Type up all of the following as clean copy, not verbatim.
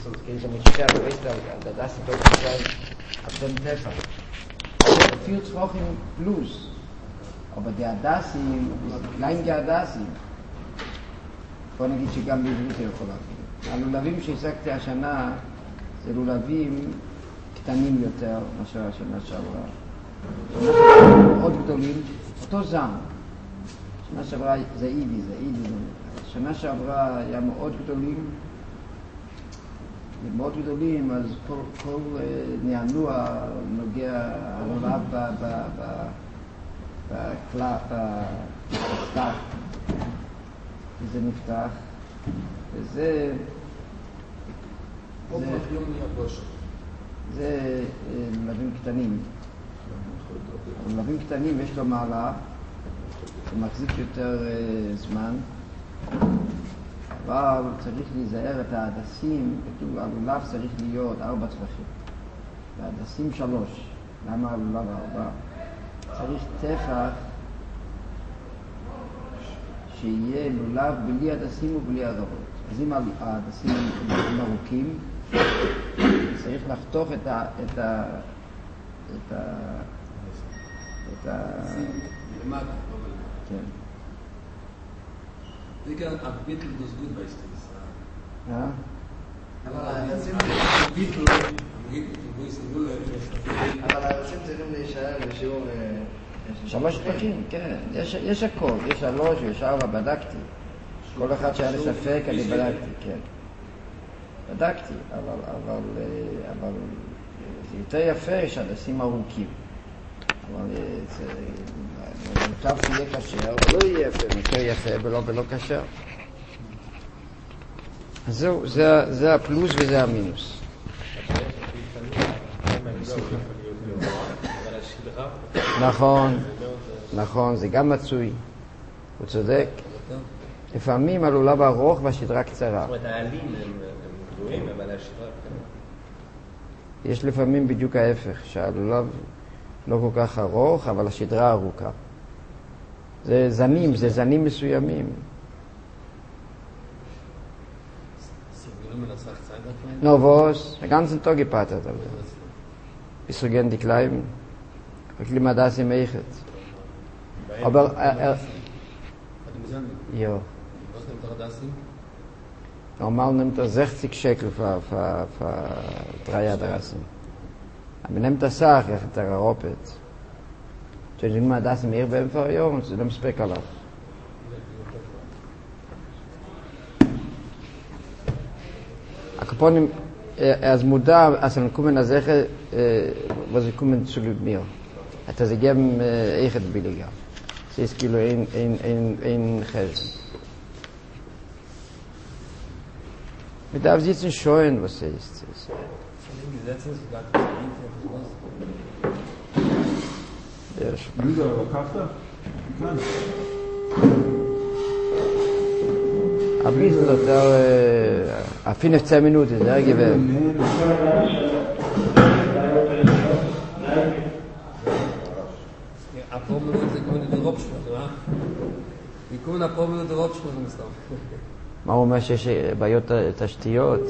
es geht um die Scherbe, weißt du, das ist doch sein auf dem Tefach. 40 Wochen plus. Aber der Adassim ist klein der Adassim. בוא נגיד שגם בעברית הוא יכול להגיד. הלולבים שהשגתי השנה זה לולבים קטנים יותר מאשר השנה שעברה. מאוד גדולים, אותו זם. שנה שעברה זה אידי. שנה שעברה היה מאוד גדולים, אז כל נענוע נוגע הלולב בסתח. וזה נפתח, וזה... זה לולבים קטנים. לולבים קטנים יש לו מעלה, הוא מחזיק יותר זמן, אבל צריך להיזהר את ההדסים, כתוב, הלולב צריך להיות 4 טפחים, וההדסים 3. למה הלולב 4? צריך טפח שיהיה לולב בלי הדסים ובלי הדרות. אז אם הדסים הם ארוכים, צריך לחתוך את למטה. כן. זה כאן הביטל דוס גוד בייסטייס. אבל הדסים צריכים להישאר בשיעור... 3 טפחים, כן. יש הכל. יש 3 ויש 4, בדקתי. כל אחד שהיה לספק, אני בדקתי, כן. בדקתי, אבל זה יותר יפה שהדסים ארוכים. אבל זה מוטב שיהיה קשר, אבל לא יהיה יפה, יותר יפה ולא קשר. אז זהו, זה הפלוס וזה המינוס. נכון, זה גם מצוי. הוא צודק. לפעמים הלולב ארוך והשדרה קצרה. זאת אומרת, העלים הם גדולים, אבל השדרה קטנה. יש לפעמים בדיוק ההפך, שהלולב לא כל כך ארוך, אבל השדרה ארוכה. זה זנים מסוימים. No, was? Den ganzen Tag gepattert. Bist du gern die Kleinen? Ich liebe das im Eichet. Aber ja. Was nimmt er das hin? Normal nimmt 60 Shekel für 3 Adressen. Aber nimmt das Sach, ich hätte geropet. Wenn ich mal das im Eich beim Verjong, dann ist es Spekalach. הקופונים, אז מודע, אז הם קומן הזכר, וזה קומן צולוד מיר. אתה זה גם איכת ביליגה. זה יש כאילו אין חזן. Mit darf sitzen scheuen, was ist. Von den Gesetzen ist gar kein Ja, Lüder oder Kafta? Nein. ein bisschen יותר, 15 Minuten, זה היה גבר. הפורמולות זה כמו לדרופ שלו, מיקום הפורמולות דרופ שלו זה מסתם. מה הוא אומר שיש בעיות תשתיות?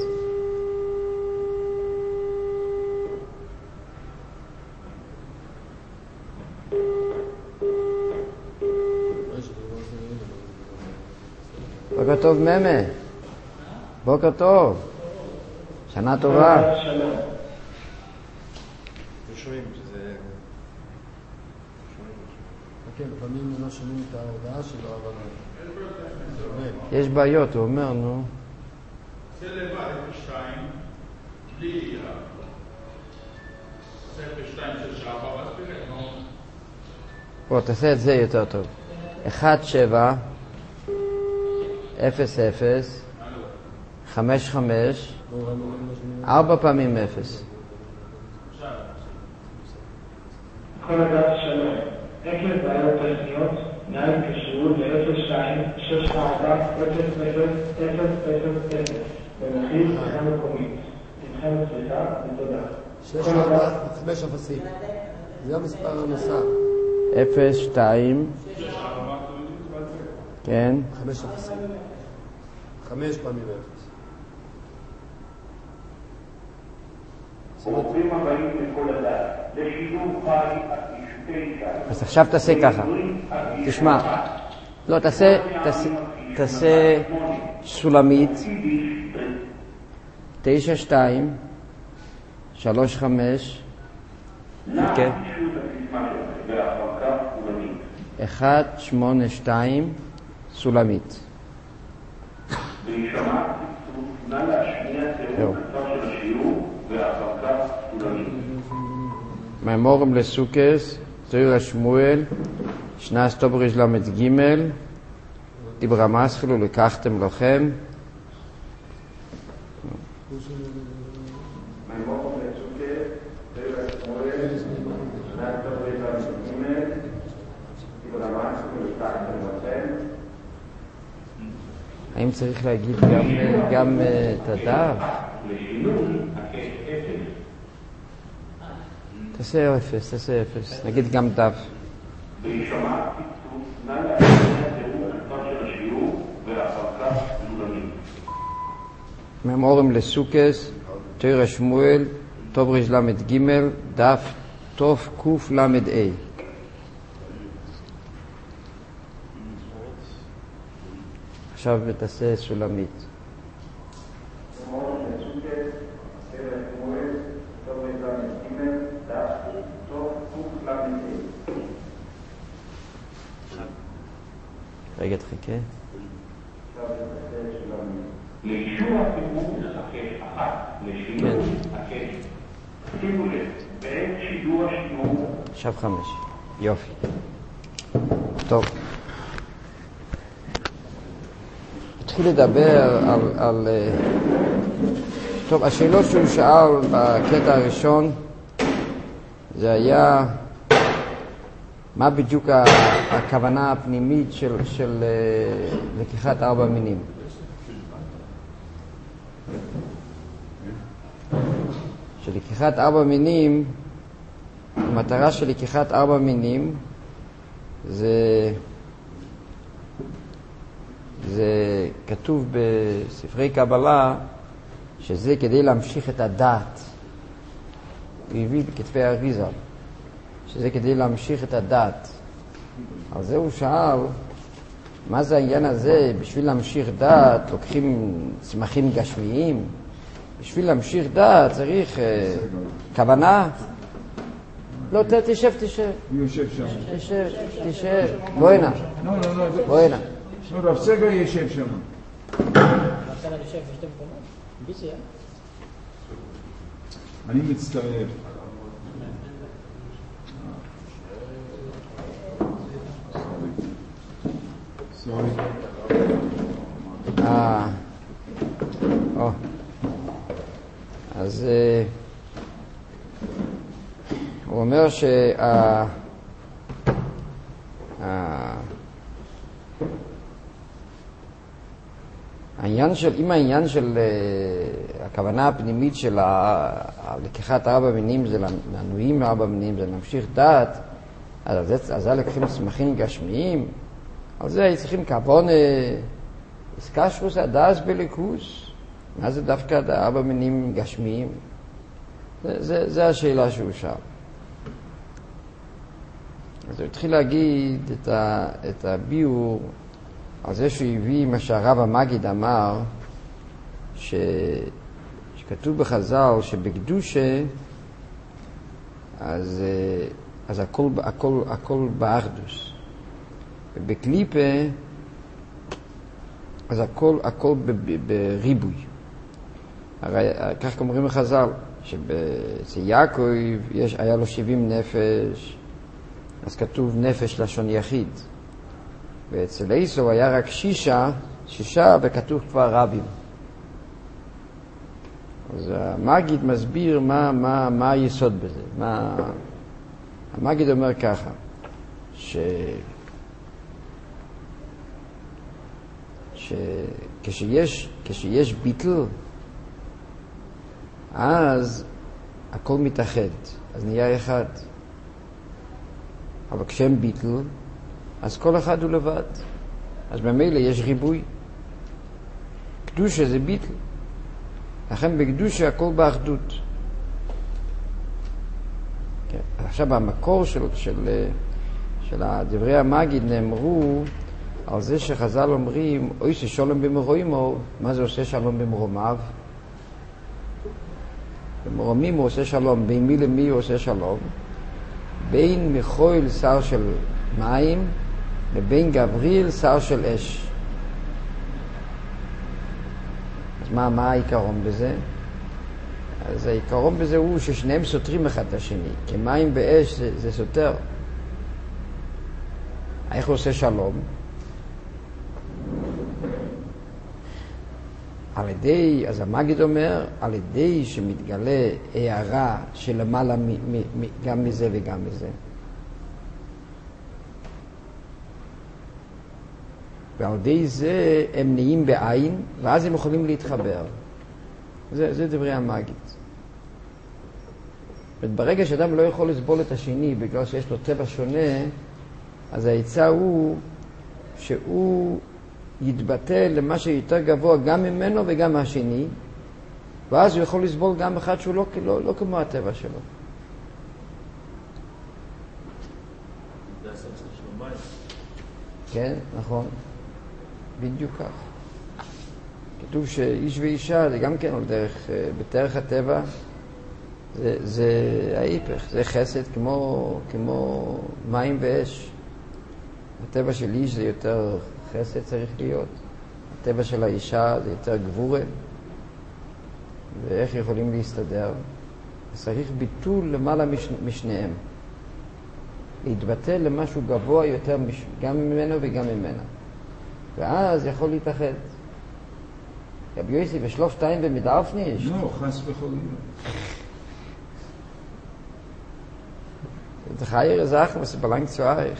בוקר טוב ממה. בוקר טוב. שנה טובה. שומעים שזה... כן, לפעמים לא שומעים את ההודעה שלו, אבל... יש בעיות, הוא אומר, נו. זה לבד, 2, בלי... זה 2 של שעה, אז בלנו. בוא, תעשה את זה יותר טוב. 1, 7, 0, 0, 5, 5, 4 פעמים 0. כל הדעת שלום. עקב בעיות טכניות, נא התקשרו ל-02-64-00-000 במחיר שיחה מקומית. אתכם סליחה ותודה. 5 אפסים. זה המספר הנוסף. 0, 2, כן. 5 אפסים. 5 פעמים 0. ברוכים הבאים לכל הדת, לשידור חי עד 9. אז עכשיו תעשה ככה, תשמע, לא, תעשה סולמית 9, 2, 3, 5, כן, 1, 8, 2, סולמית. נא להשמיע תיאור קצר של השיעור ואחר כך סולמית. מימורים לסוכס, תורה שמואל, שנת תובריש למד ג' דיברה מסחילו לקחתם לכם. מימורים לסוכס, תורה שמואל, שנת תובריש למד ג' דיברה מסחילו לקחתם לכם. האם צריך להגיד גם את הדף? תעשה 0, נגיד גם דף. מימורים לסוכס, תורה שמואל, תובריש למד ג' דף תוף קוף למד A. עכשיו תעשה סולמית. רגע תחכה. לאישור הסיפור נשחק אחת, לשינוי הקש. שימו לב, בעת שידור השיעור. עכשיו 5. יופי. טוב. התחיל לדבר על טוב, השאלות שהוא שאל בקטע הראשון זה היה מה בדיוק הכוונה הפנימית של לקיחת 4 מינים. של לקיחת 4 מינים, המטרה של לקיחת 4 מינים זה כתוב בספרי קבלה שזה כדי להמשיך את הדעת. הוא הביא בכתבי אריז"ל שזה כדי להמשיך את הדעת. על זה הוא שאל מה זה העניין הזה? בשביל להמשיך דעת לוקחים צמחים גשמיים? בשביל להמשיך דעת צריך כוונה? לא, תשב. הוא יושב שם. תשב. בוא הנה. בוא הנה. לא, רב סגל יושב שם. אני מצטער. סורי. אז הוא אומר העניין של הכוונה הפנימית של לקיחת 4 מינים זה לנועים 4 מינים, זה להמשיך דעת, אז זה לקחים צמחים גשמיים, על זה צריכים כוונה, איסקשרוס הדס בליכוס. מה זה דווקא 4 מינים גשמיים? זה השאלה שהוא שאל. אז הוא התחיל להגיד את הביור על זה שהוא הביא מה שהרב המגיד אמר, שכתוב בחז"ל שבקדושה אז הכל באחדוס, ובקליפה אז הכל בריבוי. הרי כך אומרים בחז"ל שאצל יעקב היה לו 70 נפש, אז כתוב נפש לשון יחיד, ואצל עשיו היה רק 6 וכתוב כבר רבים. אז המגיד מסביר מה היסוד בזה. המגיד אומר ככה, כשיש ביטל, אז הכל מתאחד, אז נהיה אחד. אבל כשהם ביטל, אז כל אחד הוא לבד. אז במילא יש ריבוי. קדושה זה ביטל. לכן בקדושה הכל באחדות. עכשיו המקור של דברי המגיד נאמרו על זה שחז"ל אומרים, אוי ששלום במרומו, מה זה עושה שלום במרומיו? במרומים הוא עושה שלום, בין מי למי הוא עושה שלום? בין מיכאל שר של מים לבין גבריאל שר של אש. אז מה העיקרון בזה? אז העיקרון בזה הוא ששניהם סותרים אחד את השני, כי מים ואש זה סותר. איך הוא עושה שלום? על ידי, אז המגיד אומר, על ידי שמתגלה הערה שלמעלה גם מזה וגם מזה. ועל ידי זה הם נהיים בעין, ואז הם יכולים להתחבר. זה דברי המגיד. ברגע שאדם לא יכול לסבול את השני בגלל שיש לו טבע שונה, אז העצה הוא שהוא יתבטל למה שיותר גבוה גם ממנו וגם מהשני, ואז הוא יכול לסבול גם אחד שהוא לא כמו הטבע שלו. כן, נכון. בדיוק כך. כתוב שאיש ואישה זה גם כן על דרך, בדרך הטבע זה ההיפך, זה חסד כמו מים ואש. הטבע של איש זה יותר חסד צריך להיות, הטבע של האישה זה יותר גבורה, ואיך יכולים להסתדר? צריך ביטול למעלה משניהם, להתבטל למשהו גבוה יותר גם ממנו וגם ממנה, ואז יכול להתאחד. רבי יוסי ושלושתיים במדעף ניש? לא, חס וחלילה. זה חייר זך מסבלנג צועריך.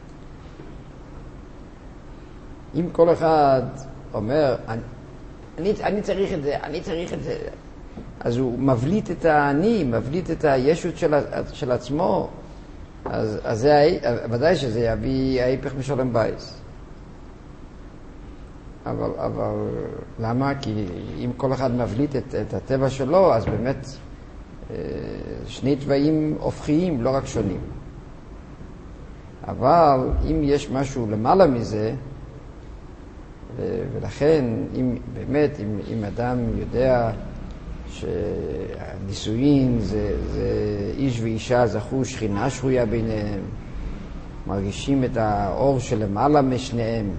אם כל אחד אומר, אני צריך את זה, אני צריך את זה, אז הוא מבליט את האני, מבליט את הישות של עצמו, אז זה ודאי שזה יביא ההיפך משלום בייס. אבל למה? כי אם כל אחד מבליט את הטבע שלו, אז באמת שני טבעים הופכיים, לא רק שונים. אבל אם יש משהו למעלה מזה, ולכן אם באמת אם אדם יודע שהנישואין זה איש ואישה זכו שכינה שרויה ביניהם, מרגישים את האור שלמעלה משניהם,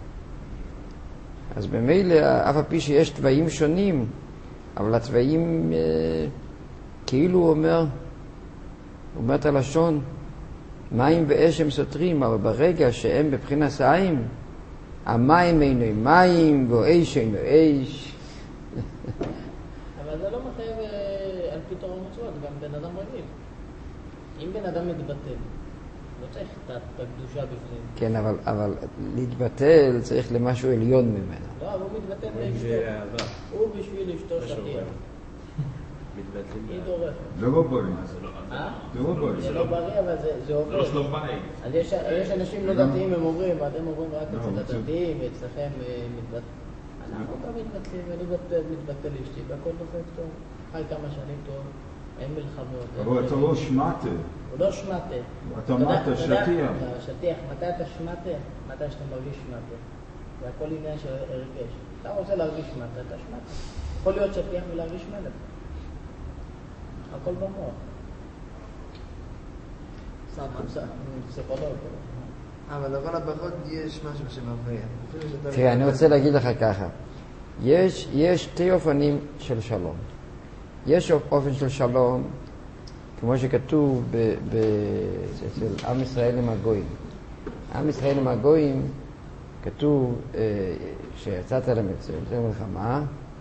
אז במילא אף על פי שיש טבעים שונים, אבל הטבעים כאילו הוא אומר את הלשון, מים ואש הם סותרים, אבל ברגע שהם בבחינת העין, המים אינו מים והאש אינו אש. אבל זה לא מחייב על פי תורה ומצוות, גם בן אדם רגיל. אם בן אדם מתבטל, לא צריך את הקדושה בפנים. כן, אבל להתבטל צריך למשהו עליון ממנו. לא, אבל הוא מתבטל לאשתו. הוא בשביל אשתו שתייה. היא דורכת. זה לא בריא. זה לא בריא, אבל זה עובד. זה לא שלום בית. אז יש אנשים לא דתיים, הם אומרים, ואתם אומרים רק אצל הדתיים, ואצלכם מתבטל. אנחנו גם מתבטלים, אני מתבטל לאשתי, והכל דופק טוב. חי כמה שנים טוב, אין מלחמות. אבל אתה לא שמעת. הוא לא שמעת. אתה אמרת שטיח. שטיח, מתי אתה שמעת? מתי שאתה מרגיש שמעת. זה הכל עניין של הרגש. אתה רוצה להרגיש שמעת, אתה שמעת. יכול להיות שטיח ולהרגיש שמעת. הכל במוח. פסיכולוג. אבל לכל הפחות יש משהו שמפריע. תראה, אני רוצה להגיד לך ככה. יש שתי אופנים של שלום. יש אופן של שלום, כמו שכתוב אצל עם ישראל עם הגויים. עם ישראל עם הגויים כתוב שיצאת למלחמה,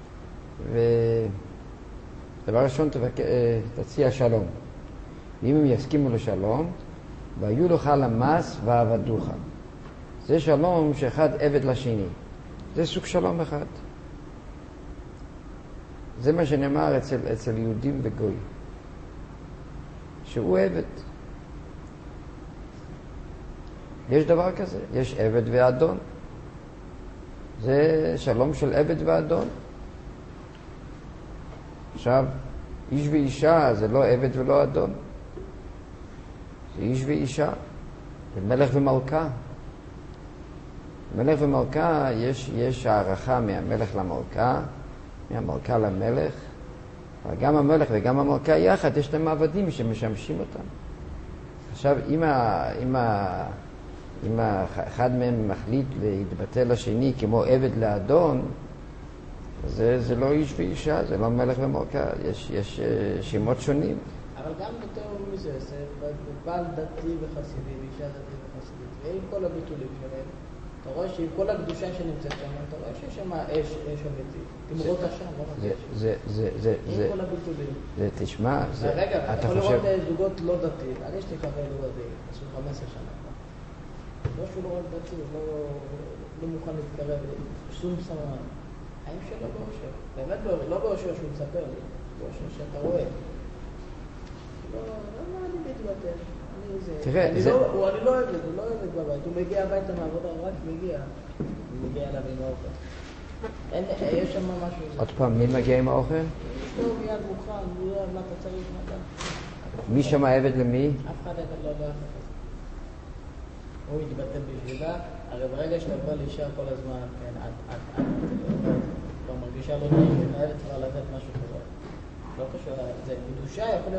ודבר ראשון תציע שלום. ואם הם יסכימו לשלום, והיו לך למס ועבדוך. זה שלום שאחד עבד לשני. זה סוג שלום אחד. זה מה שנאמר אצל יהודים וגוי. שהוא עבד. יש דבר כזה. יש עבד ואדון. זה שלום של עבד ואדון. עכשיו, איש ואישה זה לא עבד ולא אדון. זה איש ואישה, זה מלך ומלכה. מלך ומלכה יש הערכה מהמלך למלכה, מהמלכה למלך, אבל גם המלך וגם המלכה יחד יש להם עבדים שמשמשים אותם. עכשיו אם אחד מהם מחליט להתבטא לשני כמו עבד לאדון, זה לא איש ואישה, זה לא מלך ומלכה, יש שמות שונים. אבל גם יותר מזה, זה בעל דתי וחסידי, אישה דתי וחסידית, ועם כל הביטולים שלהם, אתה רואה שעם כל הקדושה שנמצאת שם, אתה רואה שיש שם אש אמיתית, תמרות השם, לא רק אש. עם כל הביטולים. תשמע, רגע, אתה יכול לראות זוגות לא דתיים, אני יש לי חבר לא דתי, עשו 15 שנה. לא שהוא לא רק דתי, לא מוכן להתקרב, שום סמן. האם שלו באושר? באמת לא באושר שהוא מספר לי, באושר שאתה רואה. לא, אני מתבטא. תראה, אני לא אוהב את זה, הוא לא אוהב את בבית. הוא מגיע הביתה מהעבודה, הוא רק מגיע. הוא מגיע אליו עם האוכל. יש שם משהו. עוד פעם, מי מגיע עם האוכל? יש לו מיד מוכן, הוא יודע מה אתה צריך, מה אתה. מי שם עבד למי? אף אחד לא בא. הוא יתבטא בשבילה, הרי ברגע שאתה בא לאישה כל הזמן, כן, את כבר מרגישה לא נעים, וחייבת כבר לתת משהו כזה. לא קשור, זה קדושה יכול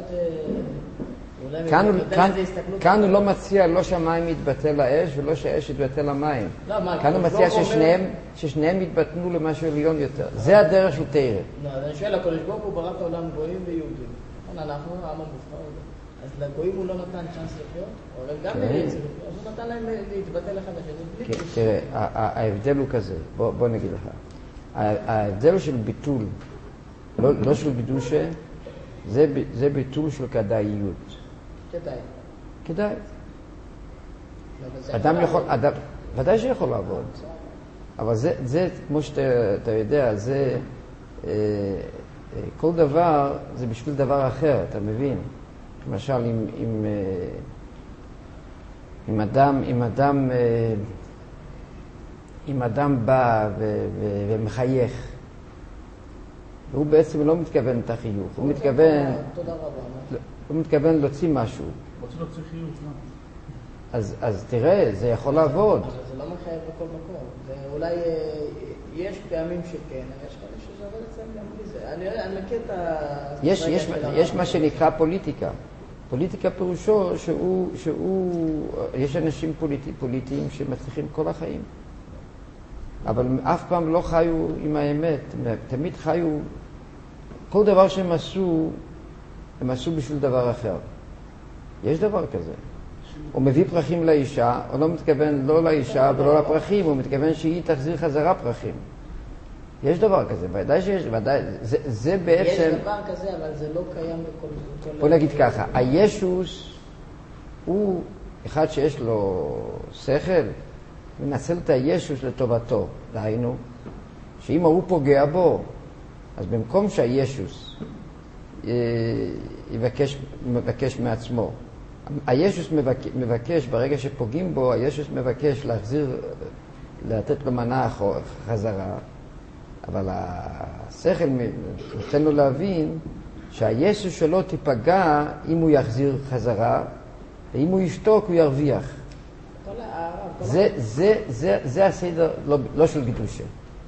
להיות... כאן הוא לא מציע לא שהמים יתבטא לאש ולא שהאש יתבטא למים. כאן הוא מציע ששניהם יתבטנו למשהו עליון יותר. זה הדרך של תורה. לא, אני שואל, הקדוש ברוך הוא ברא את העולם גויים ויהודים. אנחנו העם המובחר. אז לגויים הוא לא נתן צ'אנס לחיות, אבל גם אז הוא נתן להם להתבטא אחד לשני. תראה, ההבדל הוא כזה, בוא נגיד לך. ההבדל של ביטול, לא של בידושה, זה ביטול של כדאיות. כדאי. אדם יכול, ודאי שיכול לעבוד, אבל זה, כמו שאתה יודע, זה, כל דבר זה בשביל דבר אחר, אתה מבין? למשל, אם אדם בא ומחייך, והוא בעצם לא מתכוון את החיוך, הוא מתכוון להוציא משהו. רוצה להוציא חיוך, אז תראה, זה יכול לעבוד. זה לא מחייב בכל מקום. אולי יש פעמים שכן, יש כאלה שזה עובד אצלם גם בלי זה. אני מכיר את יש מה שנקרא פוליטיקה. פוליטיקה פירושו יש אנשים פוליטיים שמצליחים כל החיים. אבל אף פעם לא חיו עם האמת. תמיד חיו, כל דבר שהם עשו, הם עשו בשביל דבר אחר. יש דבר כזה. הוא מביא פרחים לאישה, הוא לא מתכוון לא לאישה ולא לפרחים, הוא מתכוון שהיא תחזיר חזרה פרחים. יש דבר כזה, ודאי שיש, ודאי, זה בעצם... יש דבר כזה, אבל זה לא קיים בכל... בוא נגיד ככה, הישוס הוא אחד שיש לו שכל, מנצל את הישוס לטובתו. דהיינו, שאם הוא פוגע בו, אז במקום שהישוס מבקש מעצמו, הישוס מבקש, ברגע שפוגעים בו, הישוס מבקש להחזיר, לתת לו מנה חזרה, אבל השכל נותן לו להבין שהישוס שלו תיפגע אם הוא יחזיר חזרה, ואם הוא ישתוק הוא ירוויח. זה הסדר, לא של גידושה.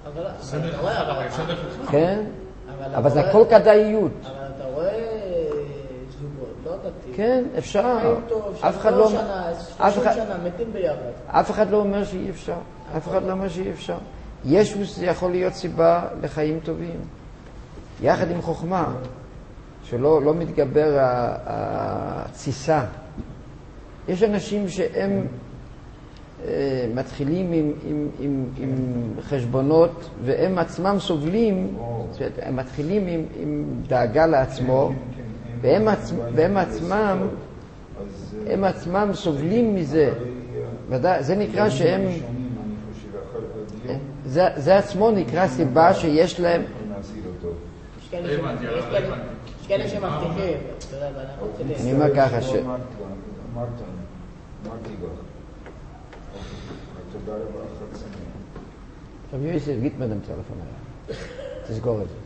כן? אבל זה הכל כדאיות. אבל אתה רואה זוגות, לא דתיים. כן, אפשר. אף אחד לא... 30 שנה, מתים ביחד. אף אחד לא אומר שאי אפשר. אף אחד לא אומר שאי אפשר. ישוס זה יכול להיות סיבה לחיים טובים. יחד עם חוכמה, שלא מתגבר הציסה. יש אנשים שהם מתחילים עם חשבונות, והם עצמם סובלים, הם מתחילים עם דאגה לעצמו, והם עצמם סובלים מזה. זה נקרא שהם, זה עצמו נקרא סיבה שיש להם. יש כאלה שמבטיחים. אני אומר ככה עכשיו יויסף גיטמן עם טלפון היה. תסגור את זה.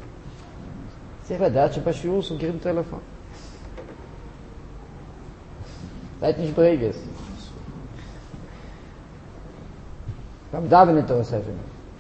צריך לדעת שבשיעור סוגרים טלפון. Seid nicht Breges. Beim Daven nicht aushelfen.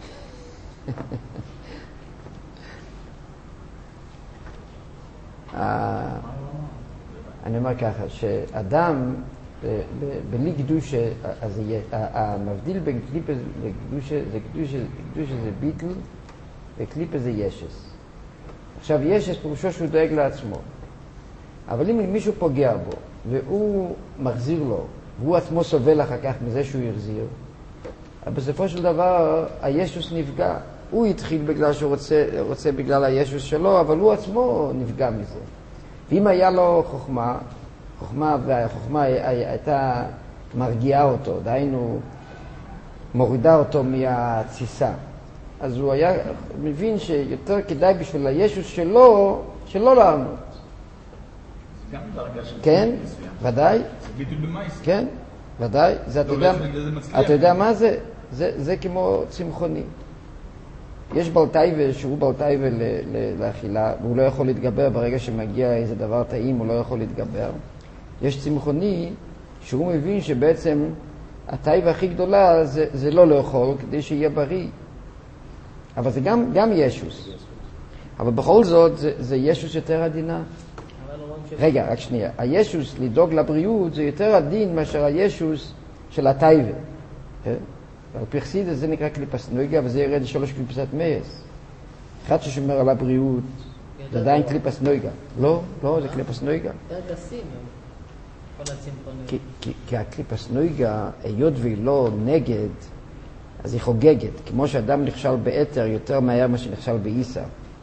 אני אומר ככה, שאדם בלי קדושה, אז המבדיל בין קליפה לקדושה, קדושה זה ביטל, וקליפה זה ישס. עכשיו ישס פירושו שהוא דואג לעצמו. אבל אם מישהו פוגע בו, והוא מחזיר לו, והוא עצמו סובל אחר כך מזה שהוא יחזיר, בסופו של דבר הישוס נפגע. הוא התחיל בגלל שהוא רוצה בגלל הישוס שלו, אבל הוא עצמו נפגע מזה. ואם היה לו חוכמה והחוכמה הייתה מרגיעה אותו, דהיינו מורידה אותו מהתסיסה, אז הוא היה מבין שיותר כדאי בשביל הישוס שלו לענות. גם דרגה של כן, ודאי. זה ביטול במייס. כן, ודאי. אתה יודע מה זה? זה כמו צמחוני. יש בלטייבה שהוא בלטייבה לאכילה, והוא לא יכול להתגבר ברגע שמגיע איזה דבר טעים, הוא לא יכול להתגבר. יש צמחוני שהוא מבין שבעצם הטייבה הכי גדולה זה לא לאכול כדי שיהיה בריא. אבל זה גם ישוס. אבל בכל זאת זה ישוס יותר עדינה. רגע, רק שנייה. הישוס לדאוג לבריאות זה יותר עדין מאשר הישוס של הטייבה. על פי חסידות זה נקרא קליפס נויגה, וזה ירד 3 קליפסת מייס. אחד ששומר על הבריאות, זה עדיין קליפס נויגה. לא, זה קליפס נויגה. יותר גסים, כל הצמחונים. כי הקליפס נויגה, היות והיא לא נגד, אז היא חוגגת. כמו שאדם נכשל באתר יותר מהר מה שנכשל באיסה.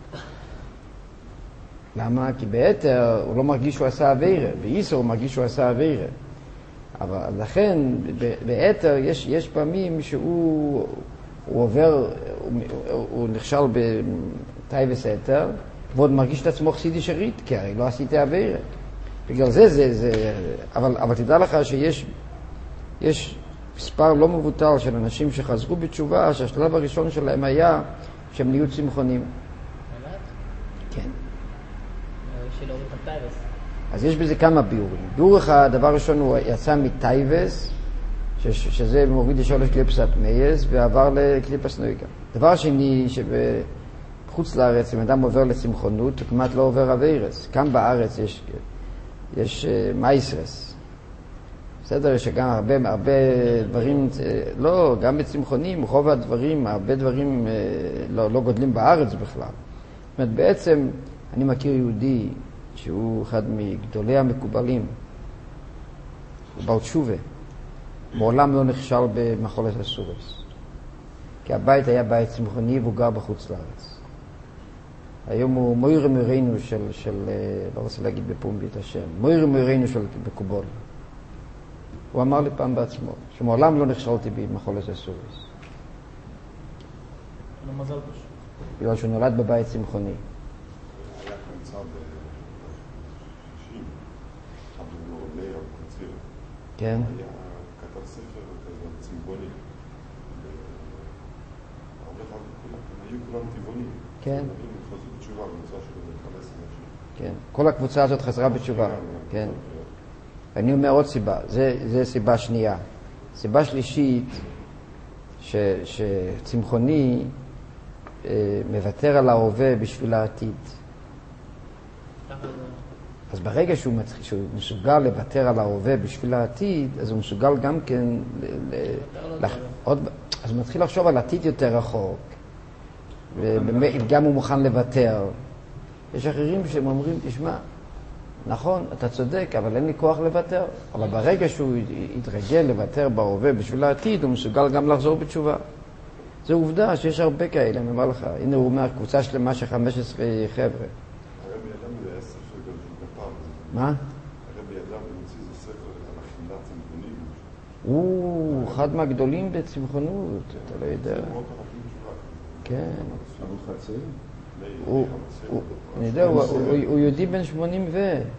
למה? כי באתר הוא לא מרגיש שהוא עשה אווירה, באיסה הוא מרגיש שהוא עשה אווירה. אבל לכן באתר יש פעמים שהוא עובר, הוא נכשל בטייבס אתר, ועוד מרגיש את עצמו חסידי שרית, כי הרי לא עשיתי אווירה. בגלל זה, אבל תדע לך שיש מספר לא מבוטל של אנשים שחזרו בתשובה, שהשלב הראשון שלהם היה שהם נהיו צמחונים. באמת? כן. שלא בטייבס. אז יש בזה כמה ביורים. ביור אחד, דבר ראשון הוא יצא מטייבס, שזה מוריד ל3 קליפסת מייס, ועבר לקליפס נויגה. דבר שני, שבחוץ לארץ, אם אדם עובר לצמחונות, הוא כמעט לא עובר אווירס. כאן בארץ יש מייסרס. בסדר, יש גם הרבה דברים, לא, גם בצמחונים, רוב הדברים, הרבה דברים לא גודלים בארץ בכלל. זאת אומרת, בעצם אני מכיר יהודי, שהוא אחד מגדולי המקובלים, הוא בעל תשובה, מעולם לא נכשל במחולת הסורס, כי הבית היה בית צמחוני והוא גר בחוץ לארץ. היום הוא מויר מוירנו של לא רוצה להגיד בפומבי את השם, מויר מוירנו של מקובול. הוא אמר לי פעם בעצמו, שמעולם לא נכשלתי במחולת הסורס. לא מזל פשוט. בגלל שהוא נולד בבית צמחוני. כן. היה כתב ספר כזה צמחוני. הם היו כולם טבעונים. כן. הם חזרו בתשובה במצוא של 15 אנשים. כן. כל הקבוצה הזאת חזרה בתשובה. כן. אני אומר עוד סיבה. זה סיבה שנייה. סיבה שלישית, שצמחוני מוותר על ההווה בשביל העתיד. אז ברגע שהוא מסוגל לוותר על ההווה בשביל העתיד, אז הוא מסוגל גם כן, אז הוא מתחיל לחשוב על עתיד יותר רחוק, וגם הוא מוכן לוותר. יש אחרים שהם אומרים, תשמע, נכון, אתה צודק, אבל אין לי כוח לוותר. אבל ברגע שהוא יתרגל לוותר בהווה בשביל העתיד, הוא מסוגל גם לחזור בתשובה. זו עובדה שיש הרבה כאלה, אני אומר לך. הנה הוא אומר, קבוצה שלמה של 15 חבר'ה. מה? הרבי ידע במציא זה ספר על אכילת צמחונים. הוא אחד מהגדולים בצמחונות, אתה לא יודע. כן. אני יודע, הוא יהודי בן 80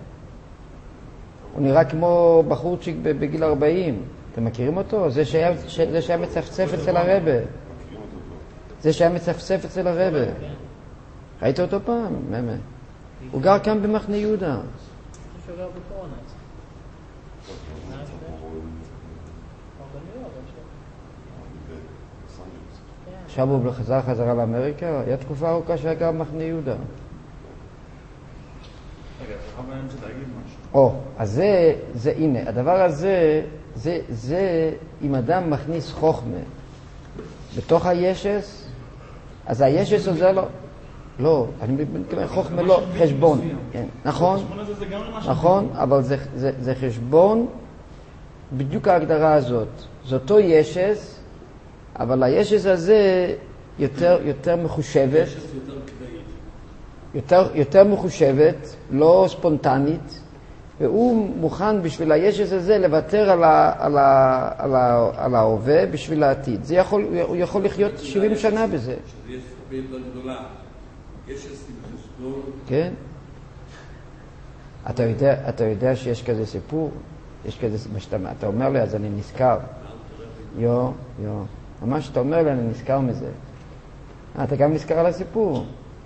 הוא נראה כמו בחורצ'יק בגיל 40. אתם מכירים אותו? זה שהיה מצפצף אצל הרבה. זה שהיה מצפצף אצל הרבה. ראית אותו פעם? הוא גר כאן במחנה יהודה. שוגר בקורונה. עכשיו הוא חזר חזרה לאמריקה, היה תקופה ארוכה שהיה גר במחנה יהודה. רגע, אתה חייב באמצע להגיד משהו. אז זה, הנה, הדבר הזה, זה אם אדם מכניס חוכמה בתוך הישס, אז הישס עוזר לו. לא, אני מתכוון חוכמה לא, חשבון. נכון, נכון, אבל זה חשבון, בדיוק ההגדרה הזאת. זה אותו ישס, אבל הישס הזה יותר מחושבת, יותר מחושבת, לא ספונטנית, והוא מוכן בשביל הישס הזה לוותר על ההווה בשביל העתיד. הוא יכול לחיות 70 שנה בזה. שזה יש סביבה גדולה. ישס עם חשבון. כן. אתה יודע שיש כזה סיפור? יש כזה, אתה אומר לי, אז אני נזכר. ממש אתה אומר לי, אני נזכר מזה. אתה גם נזכר על הסיפור.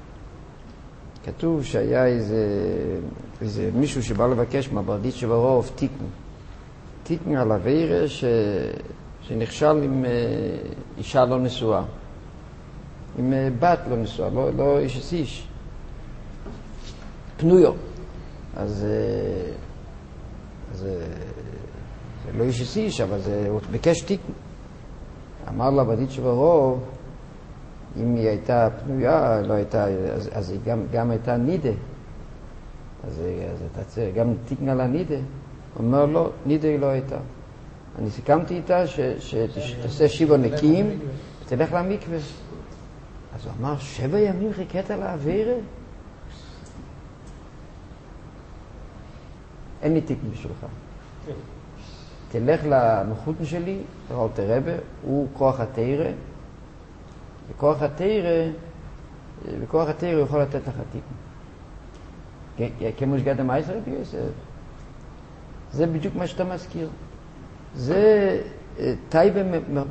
כתוב שהיה איזה מישהו שבא לבקש מהברדיצ'ב הרוב תיקן על עבירה שנכשל עם אישה לא נשואה, עם בת לא נשואה, לא איש פנויו. אז זה לא איש, אבל הוא ביקש תיקן. אמר לה ברדיצ'ב הרוב, אם היא הייתה פנויה, לא הייתה, אז היא גם הייתה נידה. אז אתה צריך, גם תיקן על הנידה. הוא אומר לו, נידה היא לא הייתה. אני סיכמתי איתה שתעשה 7 נקיים, ותלך למקווה. אז הוא אמר, 7 ימים חיכית לעבירה? אין לי תיקן בשבילך. תלך למחותן שלי, אלתר רבי, הוא כוח התורה, וכוח התורה הוא יכול לתת לך תיקן. כמו שגעת המייסר רבי יוסף. זה בדיוק מה שאתה מזכיר. זה טייבה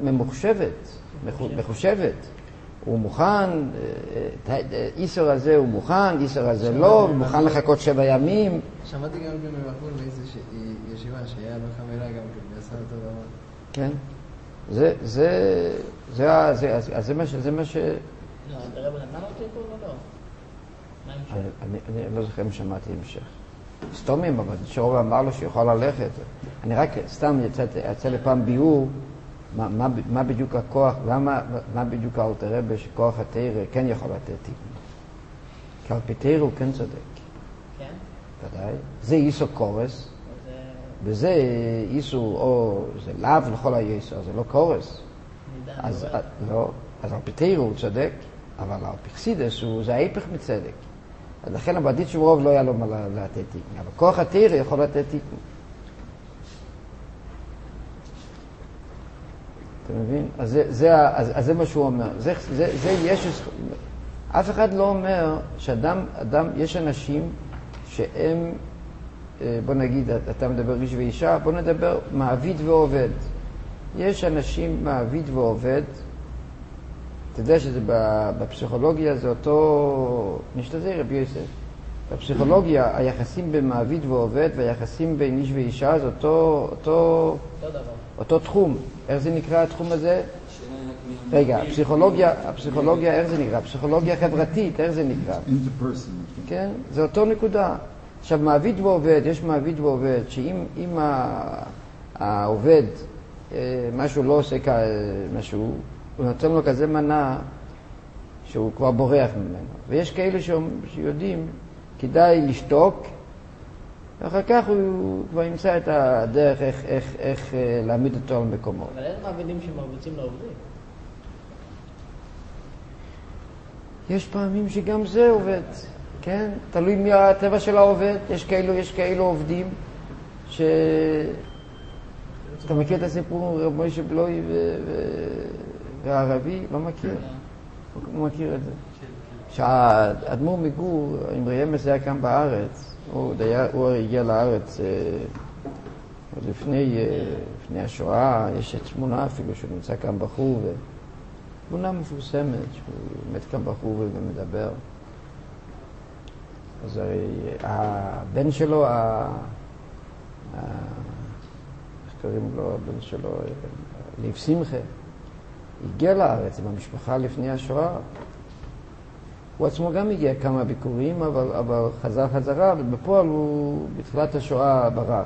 מחושבת. הוא מוכן, איסור הזה הוא מוכן, איסור הזה לא, הוא מוכן לחכות 7 ימים. שמעתי גם כן מבחור באיזו ישיבה שהיה בחמלה גם כן, ועשה אותו דבר. כן. זה מה ש... לא, אתה רב, למה לא תיקון או לא? מה המשך? אני לא זוכר אם שמעתי המשך. סתומים, אבל שרוב אמר לו שיכול ללכת. אני רק סתם יצא לפעם ביור, מה בדיוק הכוח, מה בדיוק אלתר רבי שכוח התורה כן יכול לתת תיקון. כי על פי תורה הוא כן צודק. כן? ודאי. זה איסור קורס, וזה איסור, או זה לאו לכל היסור, זה לא קורס. אז על פי תורה הוא צודק, אבל על פי חסידות זה ההפך מצדק. אז לכן הברדיצ'ב רוב לא היה לו מה לתת תיקון. אבל כוח התורה יכול לתת תיקון. אתה מבין? אז זה מה שהוא אומר. זה יש... אף אחד לא אומר יש אנשים שהם, בוא נגיד, אתה מדבר איש ואישה, בוא נדבר מעביד ועובד. יש אנשים מעביד ועובד, אתה יודע שזה בפסיכולוגיה זה אותו, נשתזה רבי יוסף. בפסיכולוגיה היחסים בין מעביד ועובד והיחסים בין איש ואישה זה אותו תחום. איך זה נקרא התחום הזה? רגע, הפסיכולוגיה, איך זה נקרא? פסיכולוגיה חברתית, איך זה נקרא? כן, זה אותו נקודה. עכשיו, מעביד ועובד, יש מעביד ועובד, שאם העובד, משהו לא עושה משהו, הוא נותן לו כזה מנה שהוא כבר בורח ממנו. ויש כאלה שיודעים, כדאי לשתוק, ואחר כך הוא כבר ימצא את הדרך איך להעמיד אותו על מקומו. אבל אין מעבידים שמרביצים לעובדים. יש פעמים שגם זה עובד, כן? תלוי מי הטבע של העובד. יש כאלו עובדים אתה מכיר את הסיפור רב מוישה בלוי והערבי? לא מכיר? הוא מכיר את זה. שהאדמו"ר מגור, עם ריימס היה כאן בארץ, הוא הגיע לארץ לפני השואה, יש תמונה אפילו שהוא נמצא כאן בחור, תמונה מפורסמת, שהוא עומד כאן בחור ומדבר. אז הבן שלו, קוראים לו, הבן שלו, ליב שמחה. הגיע לארץ עם המשפחה לפני השואה. הוא עצמו גם הגיע כמה ביקורים, אבל חזר חזרה, ובפועל הוא בתחילת השואה ברח.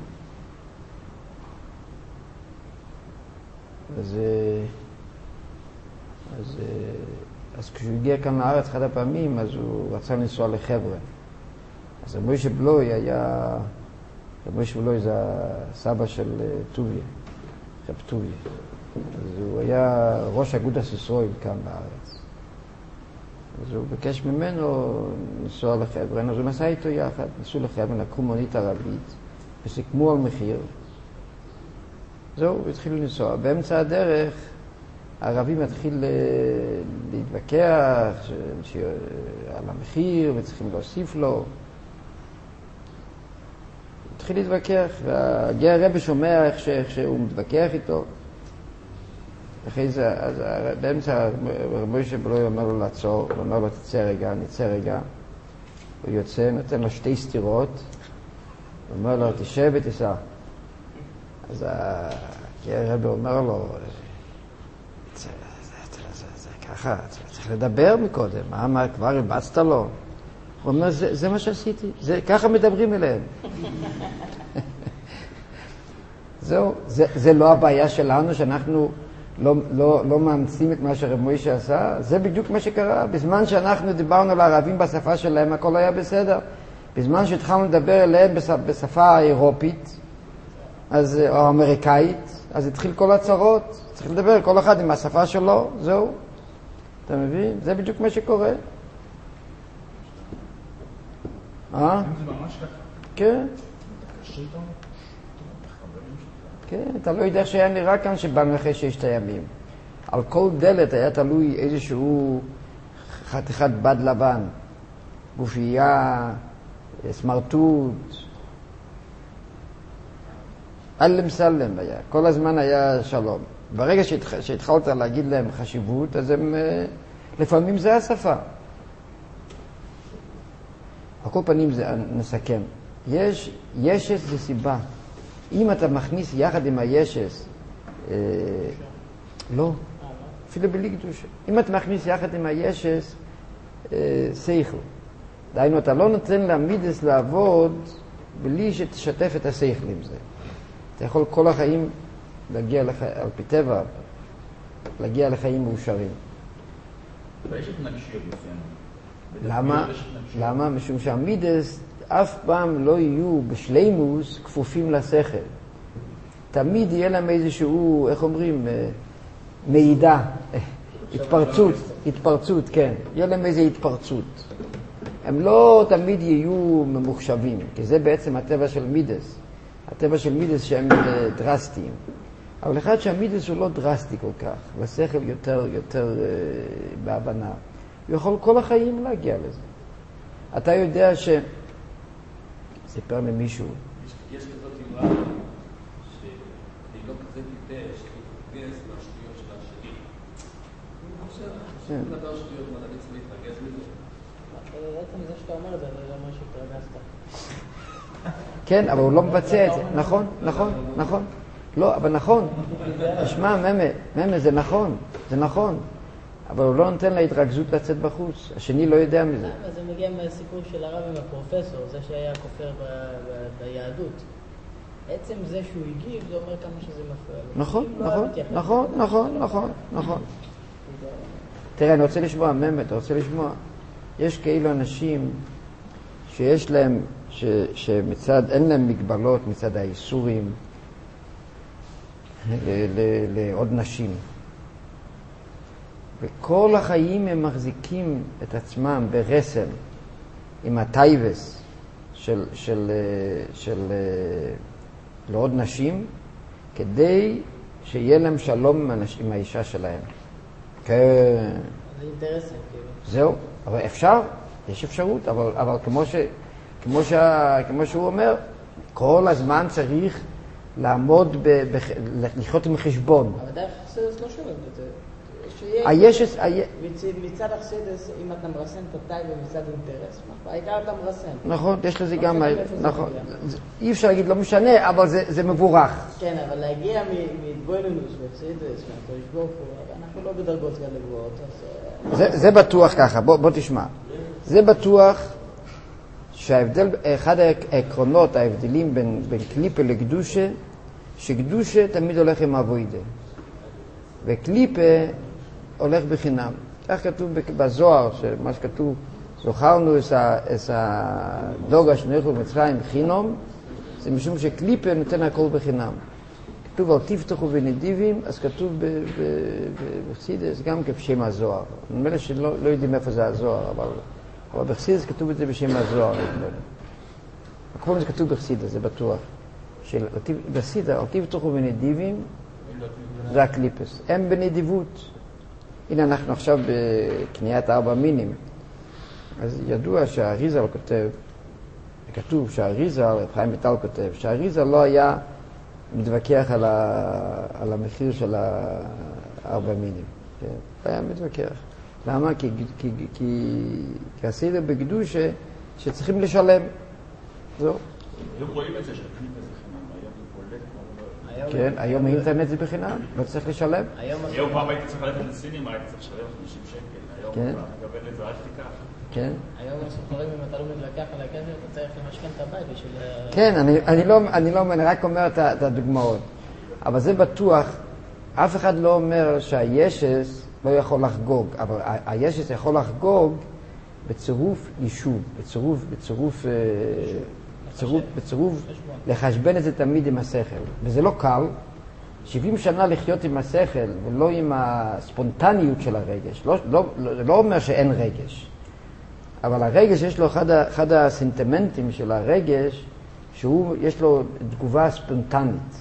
אז כשהוא הגיע כאן לארץ אחד הפעמים, אז הוא רצה לנסוע לחבר'ה. אז רב מוישה בלוי היה, רב מוישה בלוי זה הסבא של טוביה, רב טוביה. אז הוא היה ראש אגודת ישראל כאן בארץ. אז הוא ביקש ממנו לנסוע לחבר'ה, אז הוא נסע איתו יחד, נסעו לחבר'ה, לקחו מונית ערבית, וסיכמו על מחיר. זהו, התחילו לנסוע. באמצע הדרך, הערבי מתחיל להתווכח על המחיר וצריכים להוסיף לו. התחיל להתווכח, והגיע הרבי שומע איך שהוא מתווכח איתו. אחרי זה, אז באמצע רבי מוישה בלוי אומר לו לעצור, הוא אומר לו תצא רגע, נצא רגע. הוא יוצא, נותן לו 2 סטירות, הוא אומר לו תשב ותיסע. אז הרבי אומר לו, ככה, צריך לדבר מקודם, מה, כבר הרבצת לו? הוא אומר, זה מה שעשיתי, ככה מדברים אליהם. זהו, זה לא הבעיה שלנו, שאנחנו לא מאמצים את מה שרב מוישה עשה, זה בדיוק מה שקרה. בזמן שאנחנו דיברנו לערבים בשפה שלהם, הכל היה בסדר. בזמן שהתחלנו לדבר אליהם בשפה האירופית, או האמריקאית, אז התחיל כל הצרות. צריך לדבר כל אחד עם השפה שלו, זהו. אתה מבין? זה בדיוק מה שקורה. זה ממש ככה. כן. קשרי איתנו? כן, אתה לא יודע שהיה נראה כאן שבאנו אחרי 6 ימים. על כל דלת היה תלוי איזשהו חתיכת בד לבן, גופייה, סמרטוט, אלם סלם היה, כל הזמן היה שלום. ברגע שהתחלת להגיד להם חשיבות, אז הם, לפעמים זה השפה. על כל פנים זה, נסכם. ישס זה סיבה. אם אתה מכניס יחד עם הישס, לא, אפילו בלי קדושה. אם אתה מכניס יחד עם הישס, שכל. דהיינו, אתה לא נותן למידס לעבוד בלי שתשתף את השכל עם זה. אתה יכול כל החיים להגיע על פי טבע, להגיע לחיים מאושרים. ויש התנגשיות לפעמים. למה? למה? משום שהמידס אף פעם לא יהיו בשלימוס כפופים לשכל. תמיד יהיה להם איזשהו, איך אומרים, מעידה, התפרצות, כן. יהיה להם איזו התפרצות. הם לא תמיד יהיו ממוחשבים, כי זה בעצם הטבע של מידס. הטבע של מידס שהם דרסטיים. אבל אחד שהמידס הוא לא דרסטי כל כך, והשכל יותר בהבנה. הוא יכול כל החיים להגיע לזה. אתה יודע סיפר למישהו. יש כזאת אמרה שאני לא כזה טיפש, להתרגז מהשטויות של השני. אני חושב, לדבר שטויות, מה אני צריך להתרגז מזה? בעצם זה שאתה אומר את זה, זה לא אומר שהתרגזת. כן, אבל הוא לא מבצע את זה. נכון. לא, אבל נכון. תשמע, ממה, זה נכון. אבל הוא לא נותן להתרכזות לצאת בחוץ. השני לא יודע מזה. זה מגיע מהסיפור של הרב עם הפרופסור, זה שהיה כופר ביהדות. עצם זה שהוא הגיב, זה אומר כמה שזה מפריע. נכון. תראה, אני רוצה לשמוע, אתה רוצה לשמוע? יש כאילו אנשים שיש להם, שמצד, אין להם מגבלות מצד האיסורים לעוד נשים. וכל החיים הם מחזיקים את עצמם ברסם עם הטייבס של לעוד נשים, כדי שיהיה להם שלום עם האישה שלהם. כן. זה אינטרסים. זהו, אבל אפשר, יש אפשרות, אבל כמו שהוא אומר, כל הזמן צריך לעמוד, לחיות עם חשבון. אבל דרך חסדס לא שואלת את זה. הישס... מצד החסידס, אם אתה מרסן את הטייבה מצד אינטרס, העיקר אתה מרסן. נכון, יש לזה גם... נכון. אי אפשר להגיד לא משנה, אבל זה מבורך. כן, אבל להגיע מתבוינינוס וחסידס, מהקדוש ברוך הוא, אנחנו לא בדרגות כאלה גבוהות. זה בטוח ככה, בוא תשמע. זה בטוח שההבדל, אחד העקרונות, ההבדלים בין קליפה לקדושה, שקדושה תמיד הולך עם אבוידה. וקליפה הולך בחינם. כך כתוב בזוהר, שמה שכתוב, זוכרנו את הדוגה שנלכו במצרים חינום, זה משום שקליפה נותן הכל בחינם. כתוב על תפתחו ונדיבים, אז כתוב בחסידס גם כשם הזוהר. נדמה לי שלא יודעים איפה זה הזוהר, אבל בחסידס כתוב את זה בשם הזוהר. הכל זה כתוב בחסידס, זה בטוח. בחסידס, על תפתחו ונדיבים, זה הקליפס. הם בנדיבות. הנה אנחנו עכשיו בקניית 4 מינים. אז ידוע שהאריזל כותב, כתוב שהאריזל, חיים ויטל כותב, שהאריזל לא היה מתווכח על המחיר של 4 מינים. כן? לא היה מתווכח. למה? כי הסדר בקדושה שצריכים לשלם. זהו. היום רואים את זה שהקליפ הזה חינם, היום זה בולט. כן, היום האינטרנט זה בחינם, לא צריך לשלם. היום פעם הייתי צריך ללכת לסינימה, הייתי צריך לשלם 50 שקל. היום אתה מקבל את זה, אל תיקח. כן. היום הסוחרים, אם אתה לא מתלקח על הכסף, אתה צריך למשכן את הבית בשביל... כן, אני רק אומר את הדוגמאות. אבל זה בטוח, אף אחד לא אומר שהישס לא יכול לחגוג, אבל הישס יכול לחגוג בצירוף יישוב, בצירוף לחשבן את זה תמיד עם השכל. וזה לא קל, 70 שנה לחיות עם השכל ולא עם הספונטניות של הרגש. לא אומר שאין רגש. אבל הרגש יש לו אחד הסנטימנטים של הרגש, יש לו תגובה ספונטנית.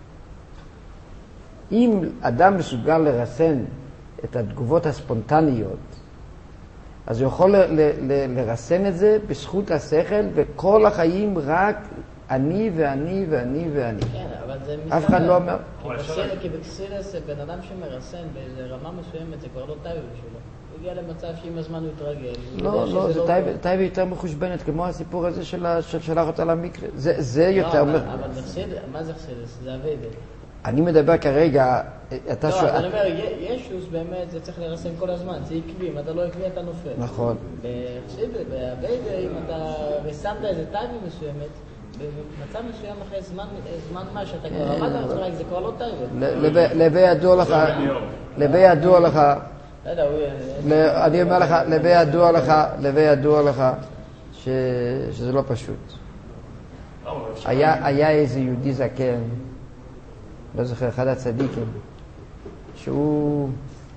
אם אדם מסוגל לרסן את התגובות הספונטניות, אז הוא יכול לרסן את זה בזכות השכל, וכל החיים רק אני ואני ואני ואני. כן, אבל זה אף אחד לא אומר. כי בקסילס, בן אדם שמרסן באיזו רמה מסוימת, זה כבר לא טייבה בשבילו. הוא הגיע למצב שעם הזמן הוא יתרגל. לא, זה טייבה יותר מחושבנת, כמו הסיפור הזה שלח אותה למקרה. זה יותר... לא, אבל מה זה קסילס? זה אביידה. אני מדבר כרגע, אתה שואל... לא, אני אומר, ישוס באמת, זה צריך לרסן כל הזמן, זה עקבי, אם אתה לא עקבי אתה נופל. נכון. באביידה, אם אתה רסנת איזה טייבה מסוימת, במצב מסוים אחרי זמן מה שאתה כבר עמד על עצמך, זה כבר לא טייבה. לבי ידוע לך, אני אומר לך, לבי ידוע לך שזה לא פשוט. היה איזה יהודי זקן, לא זוכר, אחד הצדיקים, שהוא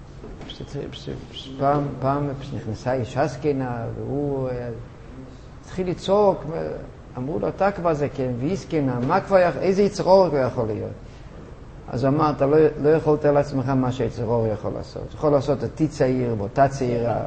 פעם נכנסה אישה זקנה, והוא התחיל לצעוק, אמרו לו, אתה כבר זקן, והיא זקנה, איזה יצרור כבר יכול להיות? אז הוא אמר, אתה לא יכול לתאר לעצמך מה שהיצרור יכול לעשות. הוא יכול לעשות אותי צעיר, באותה צעירה.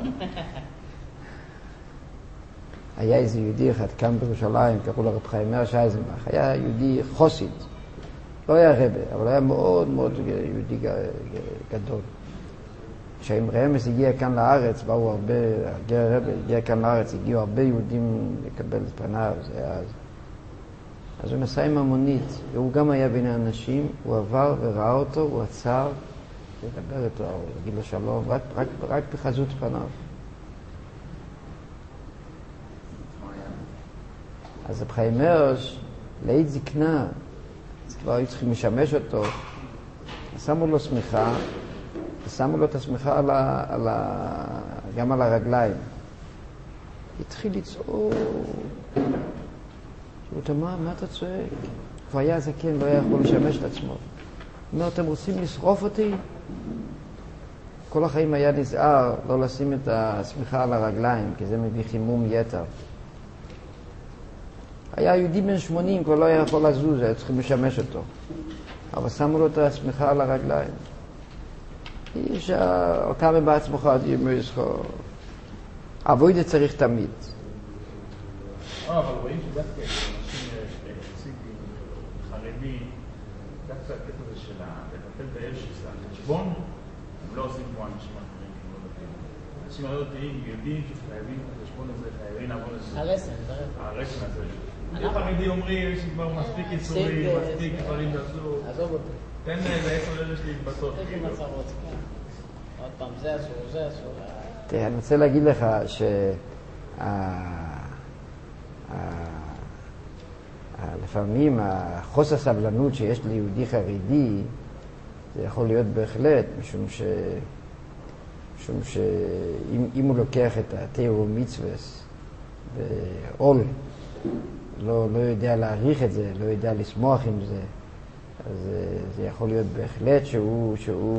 היה איזה יהודי אחד כאן בירושלים, קראו לו רב חיים מאיר שייזנבך, היה יהודי חוסיד. לא היה רבה, אבל היה מאוד מאוד יהודי גדול. כשהאם רמס הגיע כאן לארץ, באו הרבה, הגיע כאן לארץ, הגיעו הרבה יהודים לקבל את פניו, זה היה אז. אז הוא נסע עם המונית, והוא גם היה בין האנשים, הוא עבר וראה אותו, הוא עצר, לדבר איתו, להגיד לו שלום, רק בחזות פניו. אז רב חיים מאיר, לעת זקנה, אז כבר היו צריכים לשמש אותו, שמו לו סמיכה, ושמו לו את הסמיכה גם על הרגליים. התחיל לצעוק. הוא אמר, מה אתה צועק? הוא היה זקן, לא היה יכול לשמש את עצמו. הוא אומר, אתם רוצים לשרוף אותי? כל החיים היה נזהר לא לשים את הסמיכה על הרגליים, כי זה מביא חימום יתר. היה יהודי בן 80, כבר לא היה יכול לזוז, היה צריכים לשמש אותו. אבל שמו לו את הסמיכה על הרגליים. איש כמה בעצמך, עבודה צריך תמיד. אבל רואים שדווקא אנשים חרדים, דווקא הקטע הזה של לטפל ביש, החשבון הם לא עושים כמו אנשים אחרים, כמו דתיים. אנשים לא דתיים יודעים שחייבים את החשבון הזה, חייבים לעבוד את זה. הרסן הזה. אני חרדי אומרים, יש כבר מספיק איסורים, מספיק דברים לעשות. עזוב אותי. תן לעשר אלה שלי להתבטאות. יש לי מצרות, כן. עוד פעם, זה אסור, זה אסור. תראה, אני רוצה להגיד לך לפעמים החוסר סבלנות שיש ליהודי חרדי, זה יכול להיות בהחלט, משום שאם הוא לוקח את התיאור מצווס בעול, לא יודע להעריך את זה, לא יודע לשמוח עם זה, אז זה יכול להיות בהחלט שהוא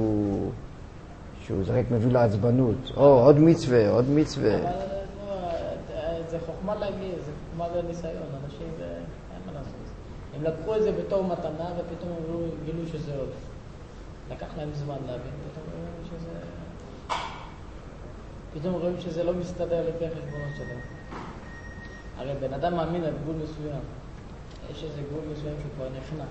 רק מביא לעצבנות. עוד מצווה, עוד מצווה. אבל זה חוכמה להגיד, זה חוכמה לניסיון, אנשים אין מה לעשות. הם לקחו את זה בתור מתנה ופתאום גילו שזה עוד. לקח להם זמן להבין, פתאום רואים שזה לא מסתדר לפי החשבונות שלהם. הרי בן אדם מאמין על גבול מסוים. יש איזה גבול מסוים שהוא כבר נכנע.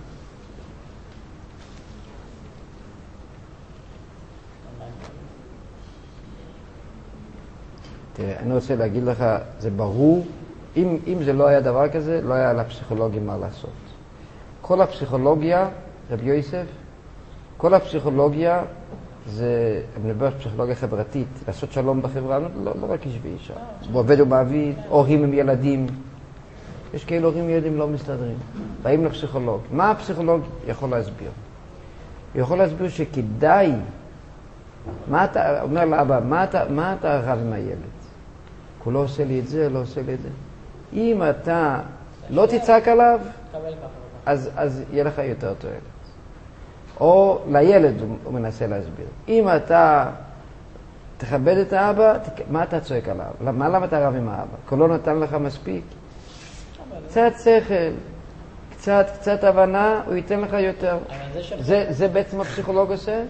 תראה, אני רוצה להגיד לך, זה ברור, אם זה לא היה דבר כזה, לא היה לפסיכולוגים מה לעשות. כל הפסיכולוגיה, רבי יוסף, כל הפסיכולוגיה זה, אני מדבר על פסיכולוגיה חברתית, לעשות שלום בחברה, לא רק איש ואישה. בעובד ומעביד, הורים עם ילדים. יש כאלה הורים וילדים לא מסתדרים. באים לפסיכולוג. מה הפסיכולוג יכול להסביר? הוא יכול להסביר שכדאי, מה אתה, אומר לאבא, מה אתה רב עם הילד? הוא לא עושה לי את זה, לא עושה לי את זה. אם אתה לא תצעק עליו, אז יהיה לך יותר תועלת. או לילד הוא מנסה להסביר. אם אתה תכבד את האבא, מה אתה צועק עליו? למה אתה רב עם האבא? כי הוא לא נתן לך מספיק. קצת שכל, קצת הבנה, הוא ייתן לך יותר. זה בעצם הפסיכולוג עושה?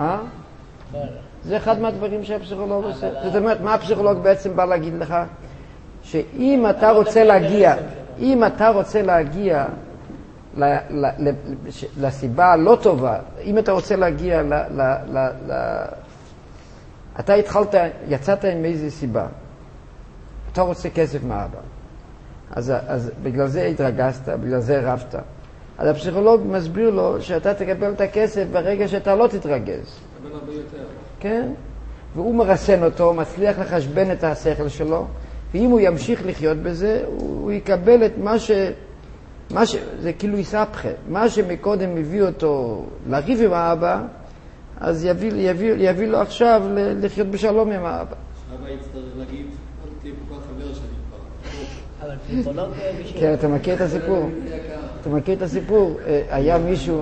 זה אחד מהדברים שהפסיכולוג עושה. זאת אומרת, מה הפסיכולוג בעצם בא להגיד לך? שאם אתה רוצה להגיע לסיבה לא טובה, אם אתה רוצה להגיע אתה יצאת עם איזו סיבה, אתה רוצה כסף מאבא, אז בגלל זה התרגזת, בגלל זה רבת. אז הפסיכולוג מסביר לו שאתה תקבל את הכסף ברגע שאתה לא תתרגז. אבל הרבה יותר. כן? והוא מרסן אותו, מצליח לחשבן את השכל שלו, ואם הוא ימשיך לחיות בזה, הוא יקבל את זה כאילו יספחה. מה שמקודם הביא אותו לריב עם האבא, אז יביא לו עכשיו לחיות בשלום עם האבא. אבא יצטרך להגיד, עוד תהיה כל כך חבר שלי כבר. אבל פסיכולוג בשביל... כן, אתה מכיר את הסיפור? אתה מכיר את הסיפור? היה מישהו,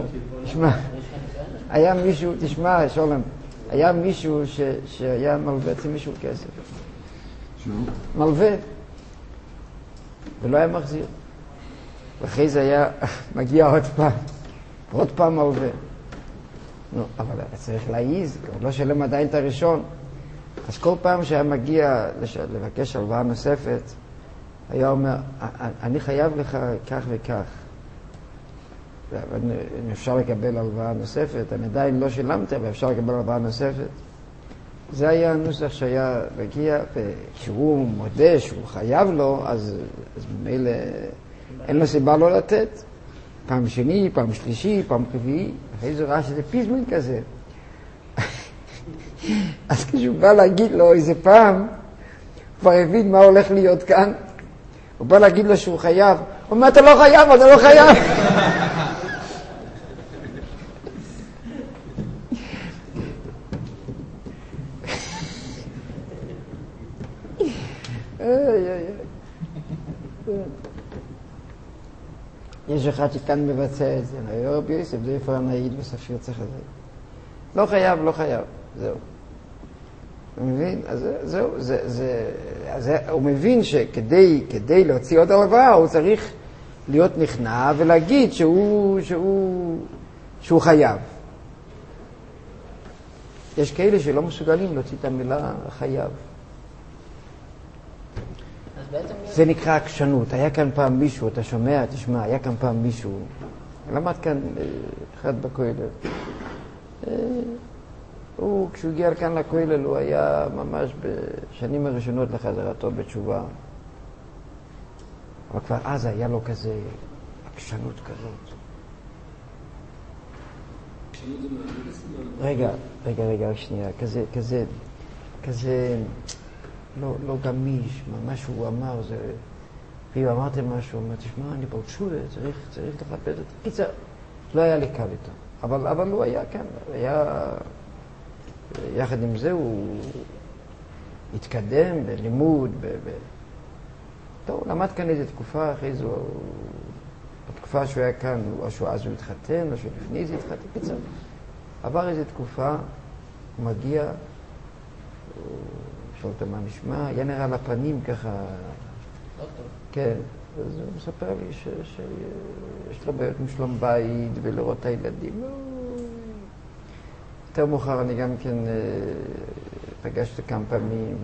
תשמע, שולם, היה מישהו שהיה מלווה אצל מישהו כסף. מלווה. ולא היה מחזיר. ואחרי זה היה מגיע עוד פעם מלווה. נו, אבל צריך להעיז, הוא לא שלם עדיין את הראשון. אז כל פעם שהיה מגיע לבקש הלוואה נוספת, היה אומר, אני חייב לך כך וכך. אם אפשר לקבל הלוואה נוספת, אני עדיין לא שילמתי, אבל אפשר לקבל הלוואה נוספת. זה היה הנוסח שהיה מגיע, וכשהוא מודה שהוא חייב לו, אז ממילא אין לו סיבה לא לתת. פעם שני, פעם שלישי, פעם רביעי, אחרי זה ראה שזה פיזמן כזה. אז כשהוא בא להגיד לו איזה פעם, כבר הבין מה הולך להיות כאן, הוא בא להגיד לו שהוא חייב, הוא אומר, אתה לא חייב, אתה לא חייב. יש אחד שכאן מבצע את זה, רבי יוסף, זה איפה הנעיד בספיר צריך את זה. לא חייב, לא חייב, זהו. הוא מבין? אז זהו, הוא מבין שכדי להוציא עוד הלוואה, הוא צריך להיות נכנע ולהגיד שהוא חייב. יש כאלה שלא מסוגלים להוציא את המילה חייב. זה נקרא עקשנות. היה כאן פעם מישהו, אתה שומע, תשמע, היה כאן פעם מישהו, למד כאן אחד בכולל. הוא, כשהוא הגיע לכאן לכולל, הוא היה ממש בשנים הראשונות לחזרתו בתשובה. אבל כבר אז היה לו כזה עקשנות כזאת. רגע, רק שנייה. כזה לא גמיש, מה שהוא אמר, זה... ואם אמרתם משהו, הוא אומר, תשמע, אני פה תשובה, צריך לכבד את... קיצר, לא היה לי קל איתו. אבל הוא היה כאן, יחד עם זה הוא התקדם בלימוד, טוב, הוא למד כאן איזו תקופה, אחרי זה בתקופה שהוא היה כאן, אז הוא התחתן, או שלפני זה התחתן, קיצר. עבר איזו תקופה, הוא מגיע, הוא שואל אותו מה נשמע, היה נראה לפנים ככה... לא טוב. כן, אז הוא מספר לי שיש לו בעיות עם שלום בית ולראות את הילדים. יותר מאוחר אני גם כן פגשתי כמה פעמים.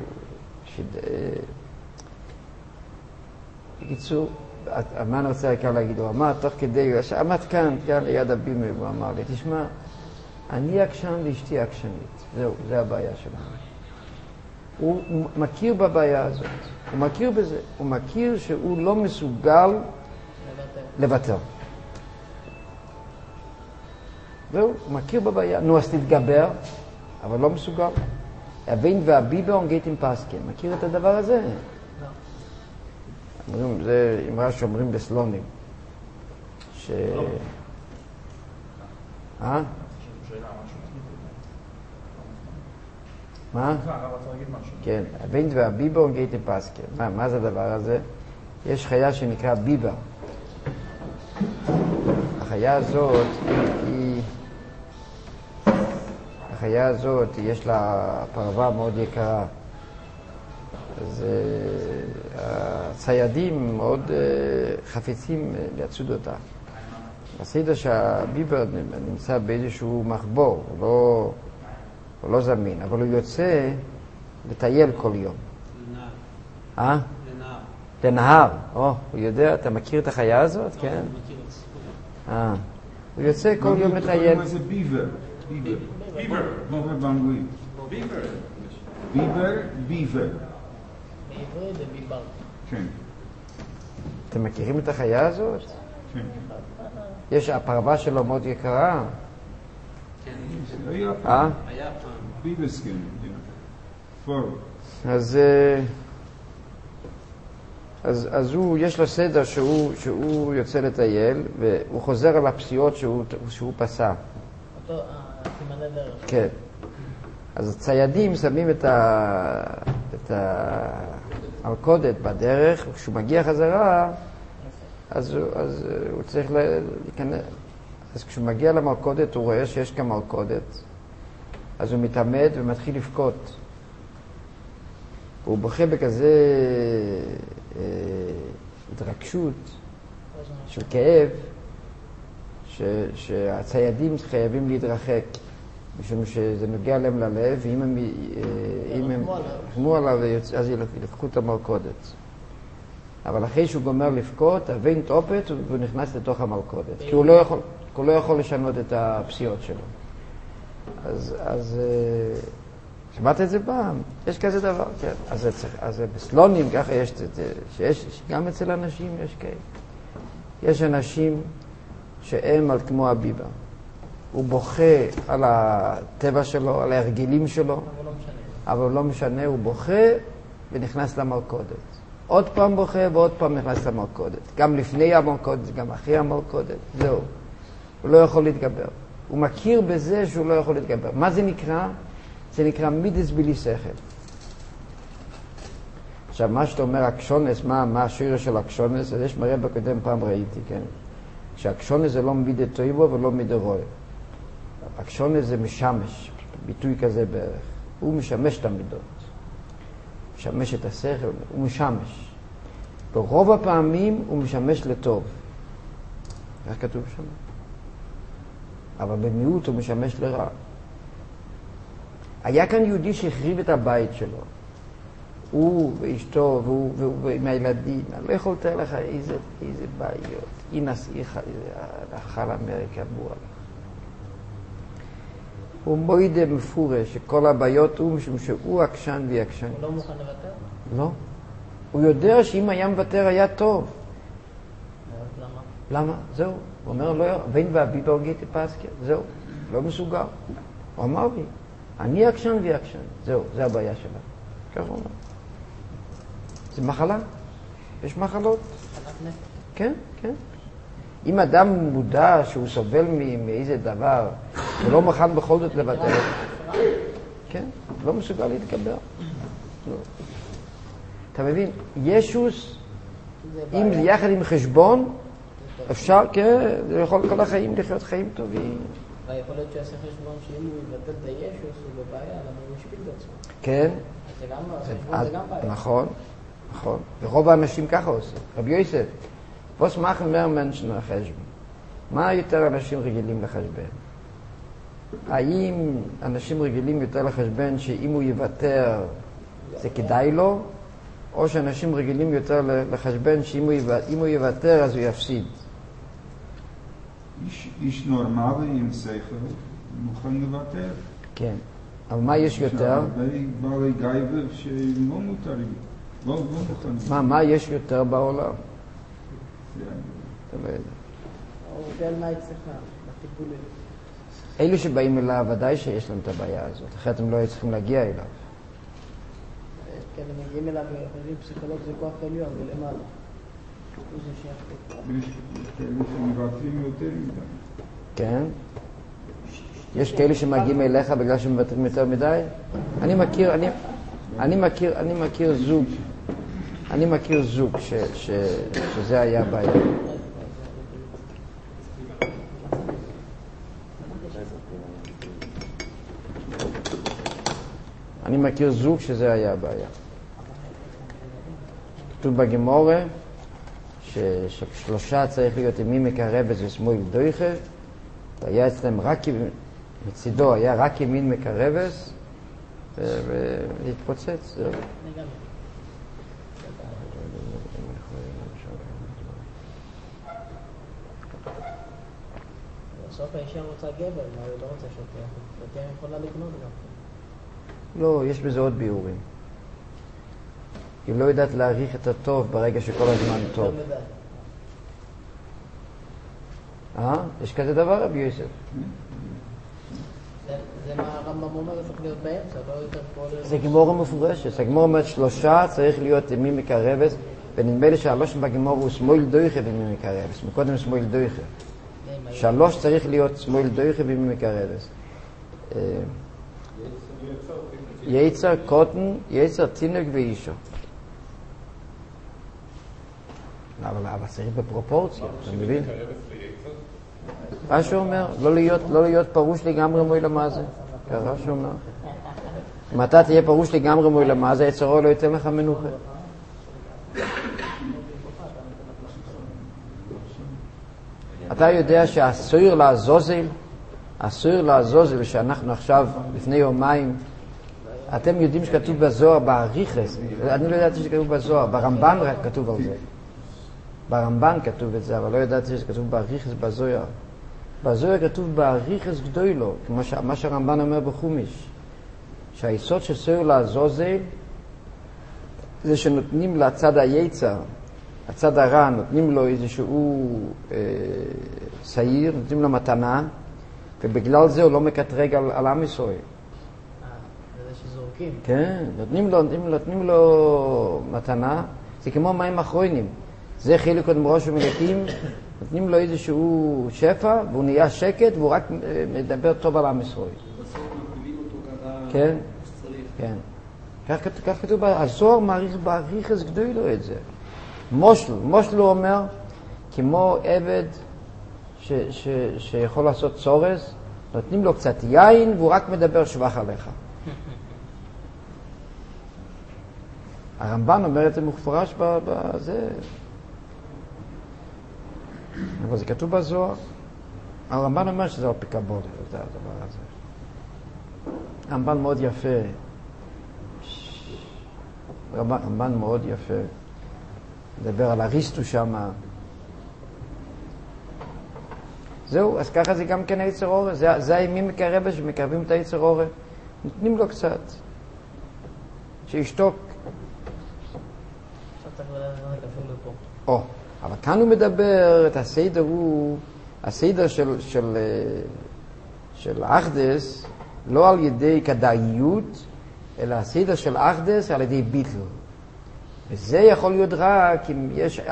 בקיצור, מה אני רוצה העיקר להגיד? הוא אמר, תוך כדי, הוא עמד כאן ליד הבימה, הוא אמר לי, תשמע, אני עקשן ואשתי עקשנית. זהו, זה הבעיה שלנו. הוא מכיר בבעיה הזאת, הוא מכיר בזה, הוא מכיר שהוא לא מסוגל לוותר. זהו, הוא מכיר בבעיה, נו אז תתגבר, אבל לא מסוגל. הבן והביבר geht im Pasken, מכיר את הדבר הזה? לא. זה אמרה שאומרים בסלונים. מה? כן, הבן והביבר geht im Pasken. מה זה הדבר הזה? יש חיה שנקרא ביבר. החיה הזאת, יש לה פרווה מאוד יקרה. אז הציידים מאוד חפצים לצוד אותה. עשית שהביבר נמצא באיזשהו מחבור, הוא לא זמין, אבל הוא יוצא לטייל כל יום. לנהר. לנהר. הוא יודע, אתה מכיר את החיה הזאת? כן. הוא יוצא כל יום לטייל. מה זה ביבר? ביבר באנגלית. ביבר. בעברית זה ביבר. כן. אתם מכירים את החיה הזאת? כן. יש, הפרווה שלו מאוד יקרה. היה פעם. ביבסקן. אז הוא, יש לו סדר שהוא יוצא לטייל, והוא חוזר על הפסיעות שהוא פסע. אותו, סימני דרך. כן. אז הציידים שמים את המלכודת בדרך, וכשהוא מגיע חזרה, אז הוא צריך להיכנס. אז כשהוא מגיע למלכודת, הוא רואה שיש כאן מלכודת. אז הוא מתעמד ומתחיל לבכות. הוא בוכה בכזה התרגשות של כאב, שהציידים חייבים להתרחק, משום שזה נוגע להם ללב, ואם הם חמו עליו, אז ילקחו את המלכודת. אבל אחרי שהוא גומר לבכות, הבן טופת והוא נכנס לתוך המלכודת, כי הוא לא יכול לשנות את הפסיעות שלו. אז שמעת את זה פעם? יש כזה דבר, כן. אז בסלונים ככה יש, גם אצל אנשים יש כאלה. יש אנשים שהם כמו הביבה. הוא בוכה על הטבע שלו, על ההרגלים שלו, אבל לא משנה, הוא בוכה ונכנס למלכודת. עוד פעם בוכה ועוד פעם נכנס למלכודת. גם לפני המלכודת, גם אחרי המלכודת. זהו. הוא לא יכול להתגבר. הוא מכיר בזה שהוא לא יכול להתגבר. מה זה נקרא? זה נקרא מידס בלי שכל. עכשיו, מה שאתה אומר, הקשונס, מה השיר של הקשונס? אז יש מראה בקודם פעם ראיתי, כן? שהקשונס זה לא מידה טויבו ולא מידה רואה. הקשונס זה משמש, ביטוי כזה בערך. הוא משמש את המידות. משמש את השכל, הוא משמש. ברוב הפעמים הוא משמש לטוב. איך כתוב שם? אבל במיעוט הוא משמש לרע. היה כאן יהודי שהחריב את הבית שלו. הוא ואשתו והוא עם הילדים. אני לא יכול לתאר לך איזה בעיות. היא נסיכה, הלכה לאמריקה בועה. הוא מוידה מפורש, שכל הבעיות הוא משום שהוא עקשן ויקשן. הוא לא מוכן לוותר? לא. הוא יודע שאם היה מוותר היה טוב. למה? למה? זהו. הוא אומר לו, בין ואבי בהוגיתי פסקי, זהו. לא מסוגל. הוא אמר לי, אני עקשן ויקשן. זהו, זה הבעיה שלה. ככה הוא אומר. זה מחלה. יש מחלות. כן, כן. אם אדם מודע שהוא סובל מאיזה דבר, הוא לא מוכן בכל זאת לוותר. כן, לא מסוגל להתגבר. לא. אתה מבין? ישוס, אם זה יחד עם חשבון, אפשר, כן, זה יכול כל החיים לחיות חיים טובים. ויכול להיות שיעשה חשבון שאם הוא יבטל את הישוס, הוא בבעיה, למה הוא משפיל בעצמו. כן. זה גם בעיה. נכון, נכון. ורוב האנשים ככה עושים. רבי יוסף, פוס מאכן mehr Menschen לחשבון. מה יותר אנשים רגילים לחשבן? האם אנשים רגילים יותר לחשבן שאם הוא יוותר זה כדאי לו, או שאנשים רגילים יותר לחשבן שאם הוא יוותר אז הוא יפסיד? איש נורמלי עם שכל מוכן לוותר. כן. אבל מה יש יותר? בעלי גייבר שלא מותרים. לא מוכן. מה יש יותר בעולם? הוא יודע מה אצלך, בטיפולים. אלו שבאים אליו, ודאי שיש להם את הבעיה הזאת, אחרת הם לא היו צריכים להגיע אליו. כן, הם מגיעים אליו וחושבים פסיכולוג זה כוח עליון, ולמעלה. יש כאלה שמוותרים יותר מדי. כן? יש כאלה שמגיעים אליך בגלל שהם מוותרים יותר מדי? אני מכיר זוג שזה היה בעיה. אני מכיר זוג שזה היה בעיה. כתוב בגמורה ששלושה צריך להיות ימין מקרבס ושמאל דויכה, והיה אצלם רק, מצידו היה רק ימין מקרבס ולהתפוצץ. בסוף האישה רוצה גבר, מה היא לא רוצה שוטר? שוטר יכולה לקנות גם. לא, יש בזה עוד ביורים. היא לא יודעת להעריך את הטוב ברגע שכל הזמן טוב. יש כזה דבר, רבי יוסף? זה מה הרמב"ם אומר, צריך להיות באמצע, לא יותר כל... זה גמורה מפורשת. הגמורה אומרת שלושה צריך להיות ימין מקרבס, ונדמה לי שהלושן בגמורה הוא שמאל דויכה וימין מקרבס. מקודם שמאל דויכה. שלוש צריך להיות שמאל דויכה וימין מקרבס. יצר, קוטן, יצר, תינוק ואישו. אבל צריך בפרופורציה, אתה מבין? מה שהוא אומר? לא להיות פרוש לגמרי מוי למעזה. ככה שהוא אומר. אם אתה תהיה פרוש לגמרי מוי למעזה, יצרו לא ייתן לך מנוחה. אתה יודע שהסויר לעזוזל שאנחנו עכשיו לפני יומיים, אתם יודעים שכתוב בזוהר בעריכס, אני לא ידעתי שכתוב בזוהר, ברמב"ן רק כתוב על זה. ברמב"ן כתוב את זה, אבל לא ידעתי שכתוב בעריכס בזוהר. בזוהר כתוב בעריכס גדולו, כמו מה שהרמב"ן אומר בחומיש, שהיסוד של סויר לעזוזל זה שנותנים לצד היצר, הצד הרע, נותנים לו איזשהו סעיר, נותנים לו מתנה, ובגלל זה הוא לא מקטרג על עם ישראל. זה שזורקים. כן, נותנים לו מתנה, זה כמו מים אחרונים. זה חילוק קודם ראש ומלכים, נותנים לו איזשהו שפע, והוא נהיה שקט, והוא רק מדבר טוב על עם ישראל. בסוף מפילים אותו ככה כן, שצריך. כן. כך כתוב, הזוהר מעריך בעריכס גדולו את זה. מושל הוא אומר, כמו עבד שיכול לעשות צורס, נותנים לו קצת יין והוא רק מדבר שבח עליך. הרמב"ן אומר את זה מופרש בזה. אבל זה כתוב בזוהר. הרמב"ן אומר שזה על פי קבלה, זה הדבר הזה. הרמב"ן מאוד יפה. רמב"ן מאוד יפה. מדבר על אריסטו שמה. זהו, אז ככה זה גם כן היצר אורה. זה הימים מקרבה שמקרבים את היצר אורה. נותנים לו קצת. שישתוק. עכשיו צריך לדעת אפילו פה. אבל כאן הוא מדבר, את הסדר הוא, הסדר של אחדס, לא על ידי כדאיות, אלא הסדר של אחדס על ידי ביטל. וזה יכול להיות רק אם יש,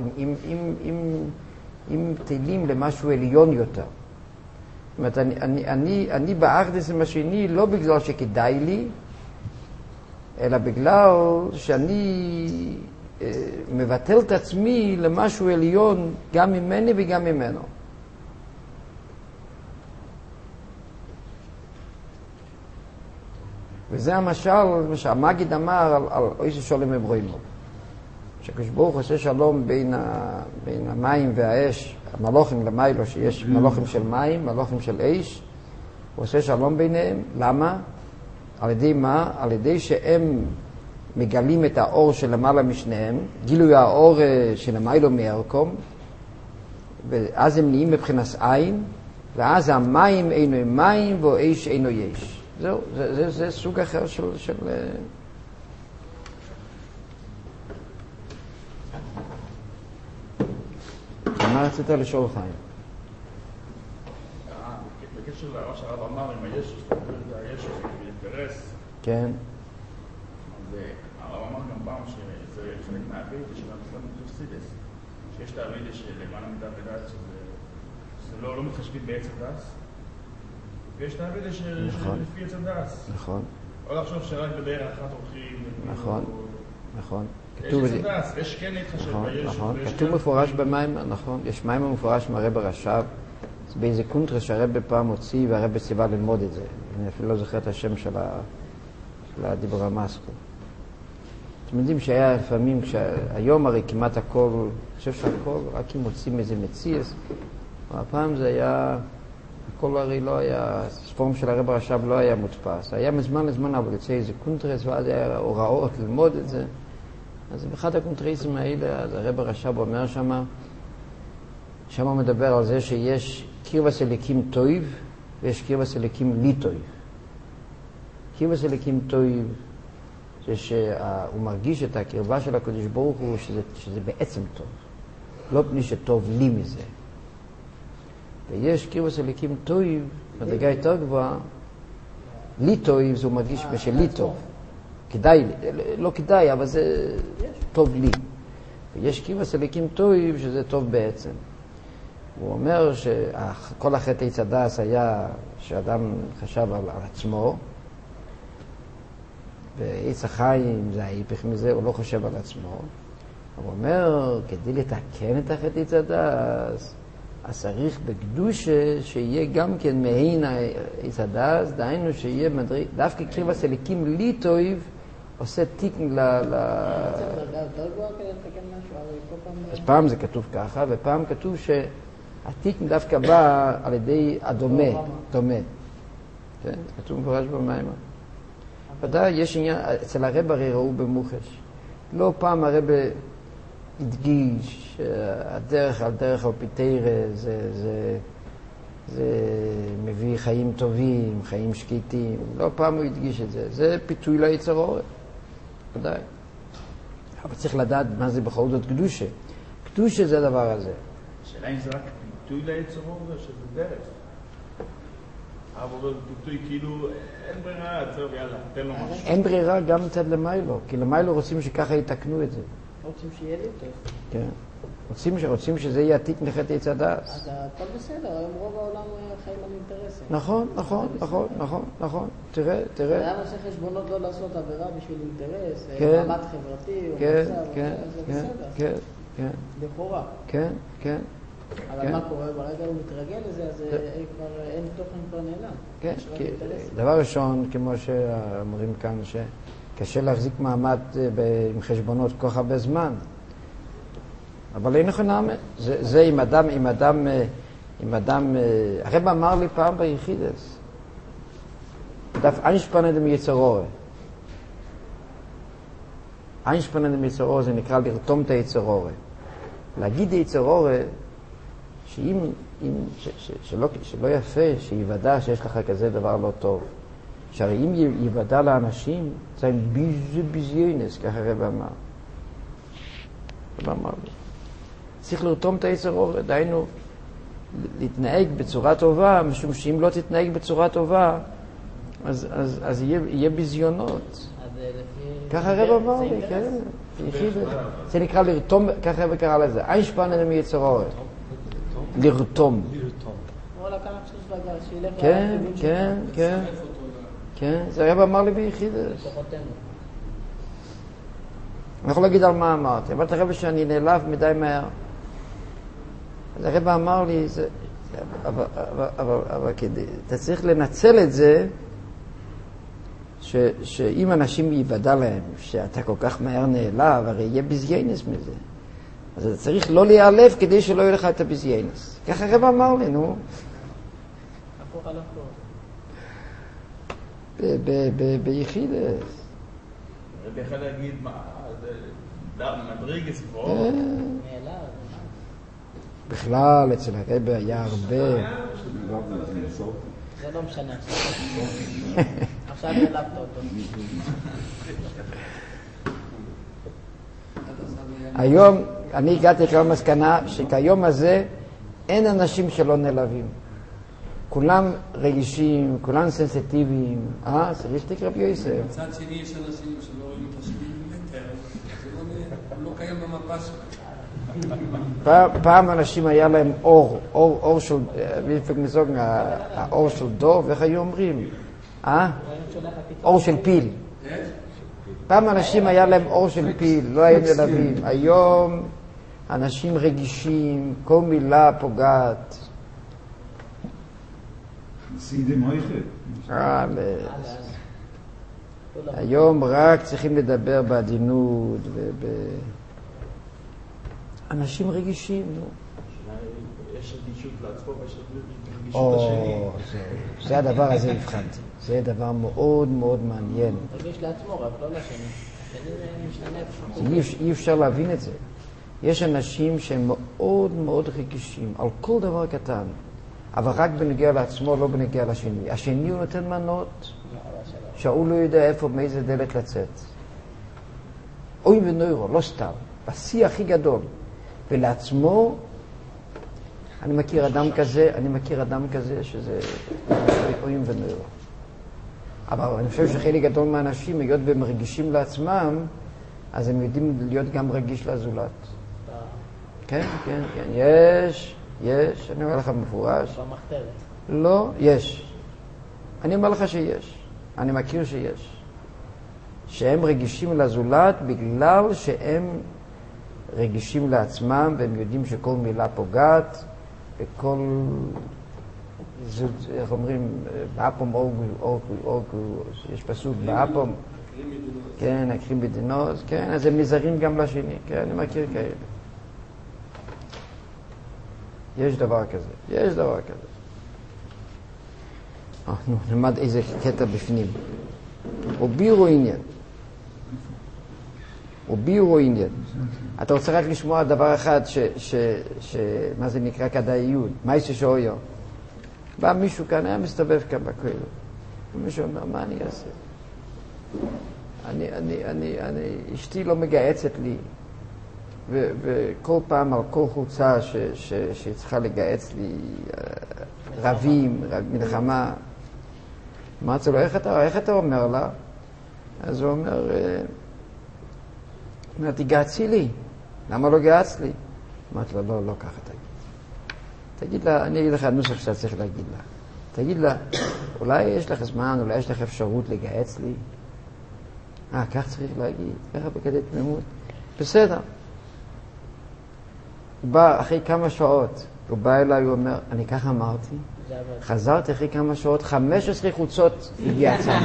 אם תהילים למשהו עליון יותר. זאת אומרת, אני באחדס עם השני לא בגלל שכדאי לי, אלא בגלל שאני מבטל את עצמי למשהו עליון גם ממני וגם ממנו. וזה המשל שהמגיד אמר על איש שולם אברהימו. שקדוש ברוך הוא עושה שלום בין המים והאש, המלוכים למיילו, שיש מלוכים של מים, מלוכים של אש, הוא עושה שלום ביניהם. למה? על ידי מה? על ידי שהם מגלים את האור של למעלה משניהם, גילוי האור של המיילו מערכם, ואז הם נהיים מבחינת עין, ואז המים אינו מים והאש אינו יש. זהו, זה סוג אחר של מה רצית לשאול חיים? בקשר למה שהרב אמר עם הישוס, הישוס באינטרס. כן. אז הרב אמר גם פעם שזה חלק מהאבידה של המסלם פלוסידס, שיש את האבידה של למעלה מידה ודעת, שזה לא מתחשבים בעצם דס, ויש את האבידה שלפי עצם דס. נכון. או לחשוב שרק בדרך אחת הולכים. נכון, נכון. יש עצם דס, יש כן להתחשב בישוס. נכון, כתוב מפורש במים, נכון. יש מים המפורש מהרב הרש"ב, באיזה קונטרס שהרב פעם הוציא והרב ציווה ללמוד את זה. אני אפילו לא זוכר את השם של הדיבור המסקו. אתם יודעים שהיה לפעמים, היום הרי כמעט הכל, אני חושב שהכל, רק אם מוצאים איזה מציאס, הפעם זה היה, הכל הרי לא היה, הספורם של הרב הרש"ב לא היה מודפס. היה מזמן לזמן אבל יוצא איזה קונטרס, ואז היה הוראות ללמוד את זה. אז באחד הקונטרסים האלה, אז הרב הרש"ב אומר שם הוא מדבר על זה שיש קרבס אליקים טויב ויש קרבס אליקים לי טויב. קרבס אליקים טויב זה שהוא מרגיש את הקרבה של הקדוש ברוך הוא שזה בעצם טוב, לא פני שטוב לי מזה. ויש קרבס אליקים טויב, מדרגה יותר גבוהה, לי טויב זה הוא מרגיש בשלי טוב. כדאי לי, לא כדאי, אבל זה טוב לי. ויש קרבס אליקים טויב שזה טוב בעצם. הוא אומר שכל החטא עץ הדס היה שאדם חשב על עצמו, ועץ החיים זה ההיפך מזה, הוא לא חושב על עצמו. הוא אומר, כדי לתקן את החטא עץ הדס, אז צריך בקדושה שיהיה גם כן מהין עץ הדס, דהיינו שיהיה מדריג, דווקא קרבס אליקים לי טויב, עושה תיקן אז פעם זה כתוב ככה, ופעם כתוב שהתיקן דווקא בא על ידי הדומה, דומה. כן? כתוב מפורש במים. ודאי, יש עניין, אצל הרב הרי ראו במוחש. לא פעם הרב הדגיש שהדרך על דרך על פיתירה זה מביא חיים טובים, חיים שקטים. לא פעם הוא הדגיש את זה. זה פיתוי ליצר אורה. ודאי. אבל צריך לדעת מה זה בכל זאת קדושה. קדושה זה הדבר הזה. השאלה אם זה רק פיתוי ליצר אורה שזה דרך. אבל פיתוי כאילו אין ברירה, טוב יאללה, תן לו משהו. אין ברירה גם מצד למיילו, כי למיילו רוצים שככה יתקנו את זה. רוצים שיהיה לי טוב. כן. רוצים שזה יהיה עתיק לחטא עץ הדס. אז הכל בסדר, היום רוב העולם חיים על אינטרסים. נכון. תראה. היה עושה חשבונות לא לעשות עבירה בשביל אינטרס, מעמד חברתי, זה בסדר. כן. לכאורה. כן. אבל מה קורה? ברגע הוא מתרגל לזה, אז כבר אין תוכן כבר נעלם. כן, דבר ראשון, כמו שאומרים כאן, שקשה להחזיק מעמד עם חשבונות כל כך הרבה זמן. אבל אין לך נעמה. זה עם אדם, הרב אמר לי פעם ביחידס, דף איינשפנה דם יצרורה. איינשפנה דם יצרורה זה נקרא לרתום את היצרורה. להגיד היצרורה, שלא יפה שיוודע שיש לך כזה דבר לא טוב. שהרי אם יוודע לאנשים, זה ביזיונס, ככה הרב אמר. צריך לרתום את היצר אור, דיינו להתנהג בצורה טובה, משום שאם לא תתנהג בצורה טובה, אז יהיה ביזיונות. ככה הרב אמר לי, כן. זה נקרא לרתום, ככה הרב קרא לזה. איינשפאנן מיצר אור. לרתום. כן, כן, כן. כן, זה הרב אמר לי ביחידס. אני יכול להגיד על מה אמרתי. אמרתי הרב שאני נעלב מדי מהר. אז הרב אמר לי, אבל כדי, אתה צריך לנצל את זה, שאם אנשים יוודע להם שאתה כל כך מהר נעלב, הרי יהיה ביזיינס מזה. אז אתה צריך לא להיעלב כדי שלא יהיה לך את הביזיינס. ככה הרב אמר לי, נו. הפוך על הפוך. ביחידס. הרב יכול להגיד מה, מדרגס כבר. בכלל, אצל הרב היה הרבה. זה לא משנה. עכשיו נעלבת אותו. היום, אני הגעתי למסקנה שכיום הזה אין אנשים שלא נעלבים. כולם רגישים, כולם סנסיטיביים. סרישתיק רבי יוסף. מצד שני יש אנשים שלא רואים את השני מטר, זה לא קיים במפה שלך. פעם אנשים היה להם אור של, האור של דוב, איך היו אומרים? אור של פיל. פעם אנשים היה להם אור של פיל, לא היו נעלבים. היום אנשים רגישים, כל מילה פוגעת. סידם הויכת. היום רק צריכים לדבר בעדינות אנשים רגישים, נו. יש רגישות לעצמו ויש רגישות לשני. זה הדבר הזה הבחנתי. זה דבר מאוד מאוד מעניין. רגיש לעצמו, רק לא לשני. השני משתנה. אי אפשר להבין את זה. יש אנשים שהם מאוד מאוד רגישים על כל דבר קטן, אבל רק בנגיע לעצמו, לא בנגיע לשני. השני הוא נותן מנות, שהוא לא יודע איפה, מאיזה דלת לצאת. אוי ונוירו, לא סתם. בשיא הכי גדול. ולעצמו, אני מכיר אדם כזה שזה אוים ונוירו. אבל אני חושב שחלק גדול מהאנשים, היות והם רגישים לעצמם, אז הם יודעים להיות גם רגיש לזולת. כן, כן, כן. יש, אני אומר לך מפורש. במחתרת. לא, יש. אני אומר לך שיש. אני מכיר שיש. שהם רגישים לזולת בגלל שהם רגישים לעצמם, והם יודעים שכל מילה פוגעת, וכל, איך אומרים, באפום אורגו, יש פסוק באפום, כן, הקרים בדינוז, כן, אז הם נזהרים גם לשני, כן, אני מכיר כאלה. יש דבר כזה. נלמד איזה קטע בפנים. ובירו עניין. אתה רוצה רק לשמוע דבר אחד מה זה נקרא כדאיות, מה יש שאויו. בא מישהו כאן, היה מסתובב כאן בכולל. ומישהו אומר, מה אני אעשה? אשתי לא מגייצת לי, וכל פעם על כל חוצה שהיא צריכה לגייץ לי רבים, מלחמה. אמרתי לו, איך אתה אומר לה? אז הוא אומר, תגעצי לי. למה לא געץ לי? אמרתי לו, לא ככה תגיד לה, אני אגיד לך הנוסח שאתה צריך להגיד לה. תגיד לה, אולי יש לך זמן, אולי יש לך אפשרות לגעץ לי? כך צריך להגיד, ככה בכדי תמימות. בסדר. הוא בא אחרי כמה שעות, הוא בא אליי, הוא אומר, אני ככה אמרתי, חזרתי אחרי כמה שעות, 15 חוצות הגעצה.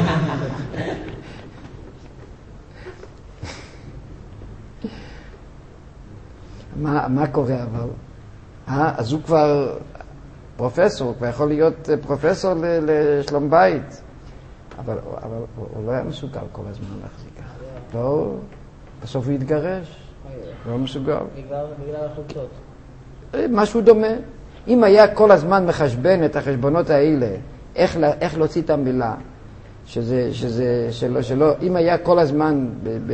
מה קורה אבל? אז הוא כבר פרופסור, הוא כבר יכול להיות פרופסור לשלום בית. אבל הוא לא היה מסוגל כל הזמן להחזיקה. לא, בסוף הוא התגרש. לא מסוגל. בגלל החולצות. משהו דומה. אם היה כל הזמן מחשבן את החשבונות האלה, איך להוציא את המילה, שלא, אם היה כל הזמן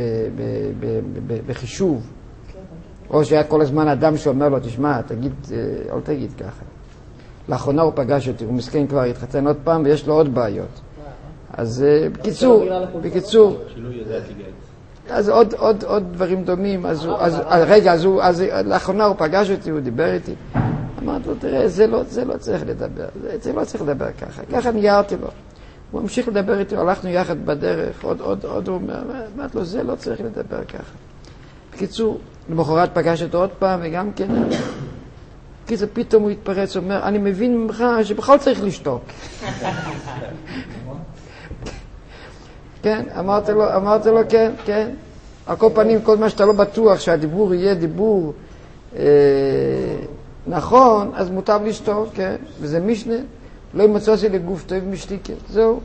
בחישוב, או שהיה כל הזמן אדם שאומר לו, תשמע, תגיד, אל תגיד ככה. לאחרונה הוא פגש אותי, הוא מסכן כבר התחתן עוד פעם ויש לו עוד בעיות. אז בקיצור, אז עוד דברים דומים, אז לאחרונה הוא פגש אותי, הוא דיבר איתי. אמרתי לו, תראה, זה לא צריך לדבר, זה לא צריך לדבר ככה. ככה ניירתי לו. הוא המשיך לדבר איתי, הלכנו יחד בדרך, עוד הוא אומר, אמרתי לו, זה לא צריך לדבר ככה. בקיצור, למחרת פגש אותו עוד פעם, וגם כן, קיצור, פתאום הוא התפרץ, הוא אומר, אני מבין ממך שבכל צריך לשתוק. כן, אמרתי לו, כן. על כל פנים, כל מה שאתה לא בטוח שהדיבור יהיה דיבור נכון, אז מוטב לשתוק, כן? וזה משנה, לא ימצא אותי לגוף טוב משתיקה, זהו.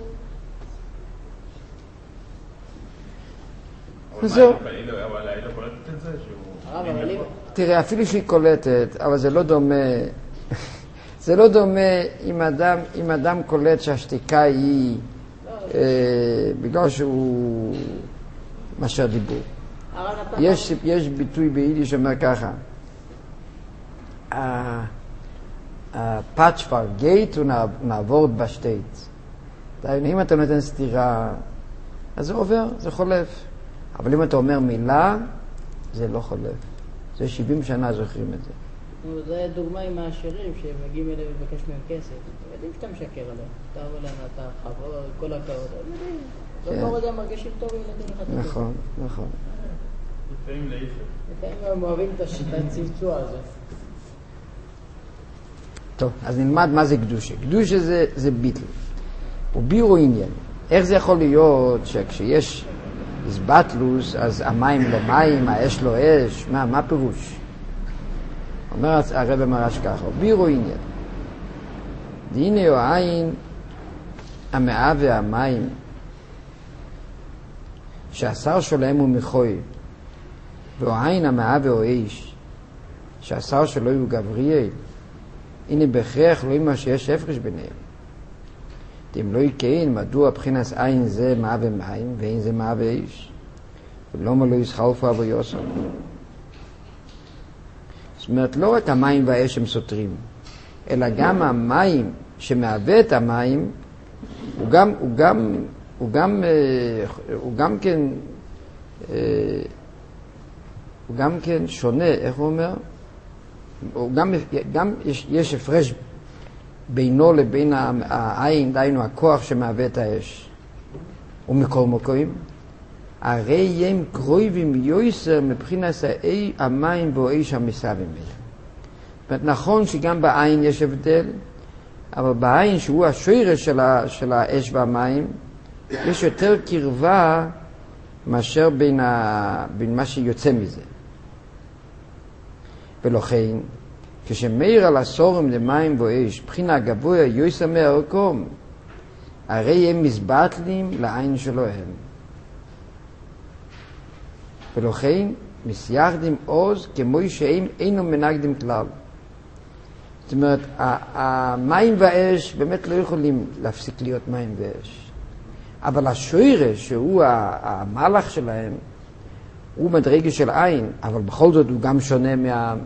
זהו. אבל היא לא קולטת את זה? תראה, אפילו שהיא קולטת, אבל זה לא דומה. זה לא דומה אם אדם קולט שהשתיקה היא בגלל שהוא מאשר דיבור. יש ביטוי ביידיש שאומר ככה, הפאץ' פאר גייט ונעבור בשטייט. אם אתה נותן סתירה, אז זה עובר, זה חולף. אבל אם אתה אומר מילה, זה לא חולף. זה 70 שנה זוכרים את זה. זה דוגמה עם העשירים שמגיעים אליהם לבקש מהם כסף. יודעים שאתה משקר עליהם. אתה אומר להם, אתה חבר, כל הכבוד. יודעים. לא כל אדם מרגישים טוב אם נתן לך את זה. נכון. לפעמים להיפך. לפעמים הם אוהבים את השיטת צלצוע הזה. טוב, אז נלמד מה זה קדושה. קדושה זה ביטל. הוא בירו עניין. איך זה יכול להיות שכשיש איזבטלוס, אז המים לא מים, האש לא אש? מה פירוש? אומר הרב מרש ככה, בירו עניין. דהנה או העין, המאה והמים, שהשר שלהם הוא מחוי, ואו עין המאה ואו אש, שהשר שלו הוא גבריאל, הנה בהכרח לא יאמר שיש הפרש ביניהם. אם לא יקיים, מדוע בחינת עין זה מאה ומים, ואין זה מאה ואש? ולמה לא יסחלפו אבו יוסף? זאת אומרת, לא רק המים והאש הם סותרים, אלא גם המים שמהווה את המים, הוא גם כן שונה, איך הוא אומר? גם יש הפרש בינו לבין העין, דיינו הכוח שמהווה את האש. ומכל מקום, הרי הם קרובים יויסר מבחינת המים והאש המסביב. זאת אומרת, נכון שגם בעין יש הבדל, אבל בעין שהוא השורש של האש והמים, יש יותר קרבה מאשר בין מה שיוצא מזה. ולכן, כשמאיר על הסורם למים ואש, בחינה גבוה יויסר מהרקום, הרי הם מסבטלים לעין שלהם. ולכן, מסייחדים עוז כמו שהם אינו מנגדים כלל. זאת אומרת, המים והאש באמת לא יכולים להפסיק להיות מים ואש. אבל השורש, שהוא המהלך שלהם, הוא מדרגה של עין, אבל בכל זאת הוא גם שונה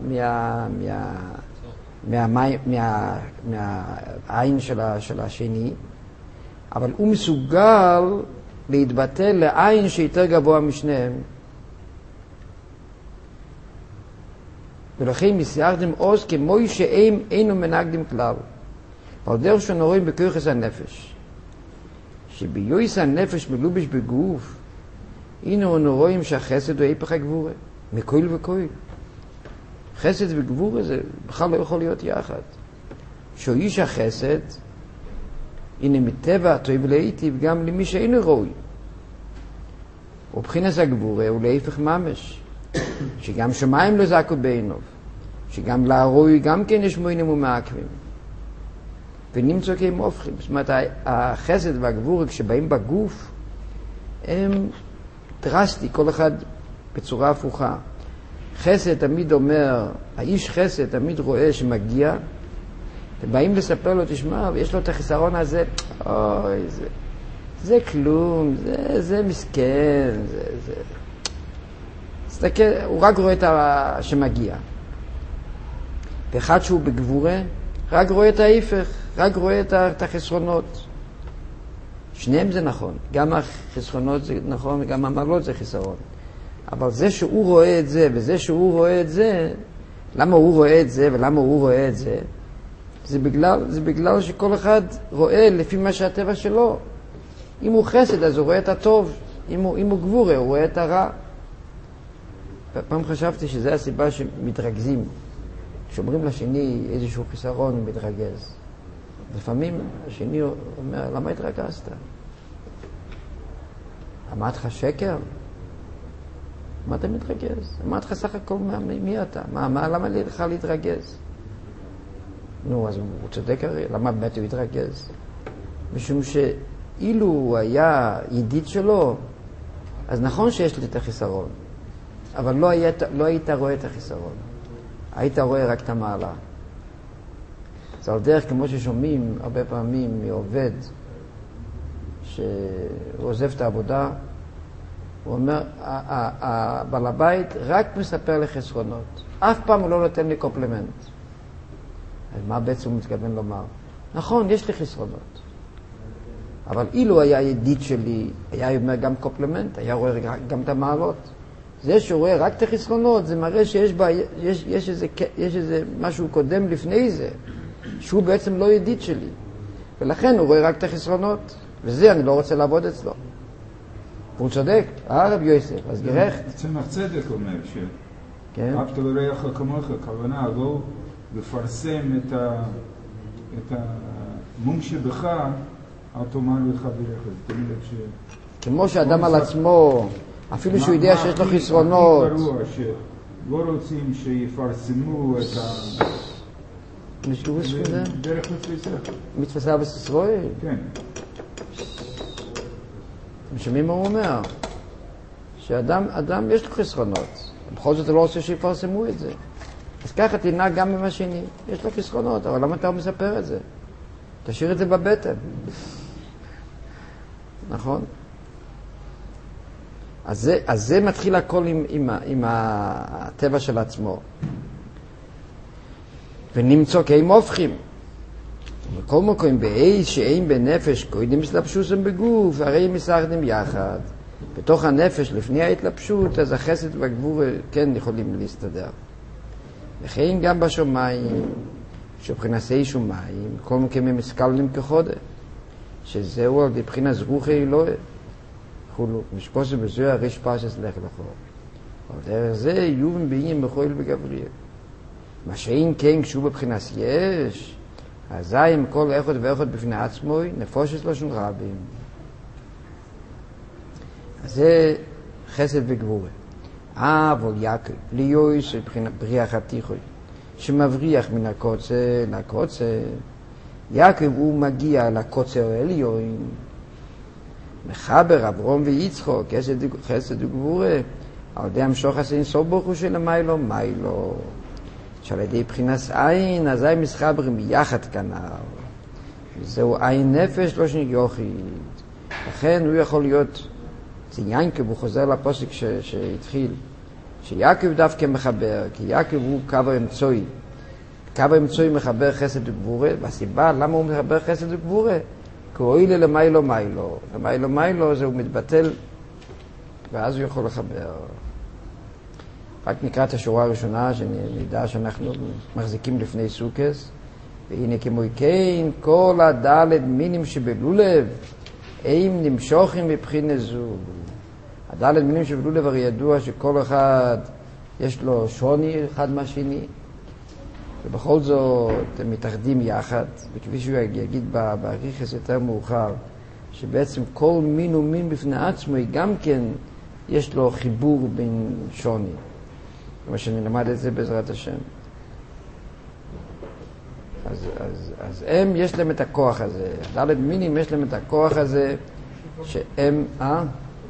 מהעין של השני, אבל הוא מסוגל להתבטא לעין שיותר גבוה משניהם. ולכן מסייחדם עוז כמו שהם אינו מנגדים כלל. אבל דרך שאנו רואים בכוחס הנפש, שביועס הנפש מלובש בגוף, הנה אנו רואים שהחסד הוא היפך הגבורה, מכל וכל. חסד וגבורה זה בכלל לא יכול להיות יחד. שהוא איש החסד, הנה מטבע טוב להיטיב גם למי שאינו ראוי. ובחינס הגבורה הוא להיפך ממש. שגם שמיים לא זעקו בעינוב, שגם להרוי גם כן יש מוינים ומעכבים, ונמצא כי הם הופכים. זאת אומרת, החסד והגבורה כשבאים בגוף הם דרסטי, כל אחד בצורה הפוכה. חסד תמיד אומר, האיש חסד תמיד רואה שמגיע, ובאים לספר לו, תשמע, יש לו את החיסרון הזה, אוי, זה כלום, זה מסכן, זה. תסתכל, הוא רק רואה את שמגיע. ואחד שהוא בגבורה, רק רואה את ההיפך, רק רואה את החסרונות. שניהם זה נכון, גם החסרונות זה נכון וגם המעלות זה חיסרון. אבל זה שהוא רואה את זה וזה שהוא רואה את זה, למה הוא רואה את זה ולמה הוא רואה את זה? זה בגלל שכל אחד רואה לפי מה שהטבע שלו. אם הוא חסד אז הוא רואה את הטוב, אם הוא גבורה הוא רואה את הרע. פעם חשבתי שזה הסיבה שמתרגזים. כשאומרים לשני איזשהו חיסרון הוא מתרגז. לפעמים השני אומר, למה התרגזת? אמרת לך שקר? מה אתה מתרגז? אמרת לך סך הכל מי אתה? למה לך להתרגז? נו, אז הוא צודק הרי, למה באמת הוא התרגז? משום שאילו הוא היה ידיד שלו, אז נכון שיש לי את החיסרון, אבל לא היית רואה את החיסרון. היית רואה רק את המעלה. זה על דרך כמו ששומעים הרבה פעמים מעובד שהוא עוזב את העבודה, הוא אומר, בעל הבית רק מספר לי חסרונות. אף פעם הוא לא נותן לי קומפלימנט. אז מה בעצם הוא מתכוון לומר? נכון, יש לי חסרונות. אבל אילו היה ידיד שלי, היה אומר גם קומפלימנט, היה רואה גם את המעלות. זה שהוא רואה רק את החסרונות, זה מראה שיש איזה משהו קודם לפני זה, שהוא בעצם לא ידיד שלי. ולכן הוא רואה רק את החסרונות, וזה אני לא רוצה לעבוד אצלו. והוא צודק, רב יוסף, אז גרחת. צמח צדק אומר אהבת לרעך כמוך, הכוונה לא לפרסם את המום שבך, אל תאמר לחברך. כמו שאדם על עצמו, אפילו שהוא יודע שיש לו חסרונות. הכי גרוע שלא רוצים שיפרסמו את דרך לתפיסה. מתפסה בסיסרואל? כן. משמעים מה הוא אומר? שאדם יש לו חסרונות. בכל זאת הוא לא רוצה שיפרסמו את זה. אז ככה תנהג גם עם השני. יש לו חסרונות, אבל למה אתה מספר את זה? תשאיר את זה בבטן. נכון? אז זה מתחיל הכל עם הטבע של עצמו. ונמצוא כי הם הופכים. וכל מקום באיש שאין בנפש קודם הסלבשוסם בגוף, הרי הם מסחדים יחד. בתוך הנפש לפני ההתלבשות, אז החסד והגבור כן יכולים להסתדר. וכן גם בשומיים, שבחינתי שומיים, כל מקום הם מסקלנים כחודה, שזהו על בבחינת זרוחי אלוהי. חולו, משפוסה בזוהר הרי שפרשס לך לכו. אבל דרך זה יובן בעניין מחויל בגבריאל. מה שאין כן כשהוא בבחינת יש, אזי עם כל אחד ואחד בפני עצמו נפושת לו שום רבים. אז זה חסד וגבורה. אבל יעקב, ליועס מבחינת בריח התיכוי, שמבריח מן הקוצה לקוצה, יעקב הוא מגיע לקוצה העליון, מחבר אברהם ויצחוק, חסד וגבורה, על ידי המשוך עשין סובוך הוא של מיילו, מיילו. שעל ידי בחינת עין, אז הם מסחברים יחד כנר. וזהו עין נפש, לא יחיד. לכן הוא יכול להיות, זה ינקב, הוא חוזר לפוסק שהתחיל, שיעקב דווקא מחבר, כי יעקב הוא קו האמצעי. קו האמצעי מחבר חסד וגבורה, והסיבה למה הוא מחבר חסד וגבורה? כי הוא הועיל למיילו מיילו. למיילו מיילו זה הוא מתבטל, ואז הוא יכול לחבר. רק נקרא את השורה הראשונה, שנדע שאנחנו מחזיקים לפני סוכס. והנה כמו כן, כל הדלת מינים שבלולב, הם נמשוכים מבחינה זו. הדלת מינים שבלולב הרי ידוע שכל אחד יש לו שוני אחד מהשני, ובכל זאת הם מתאחדים יחד, וכפי שהוא יגיד בריחס יותר מאוחר, שבעצם כל מין ומין בפני עצמו גם כן יש לו חיבור בין שוני. כמו שאני למד את זה בעזרת השם. אז הם יש להם את הכוח הזה, דלת מינים יש להם את הכוח הזה, שהם, מה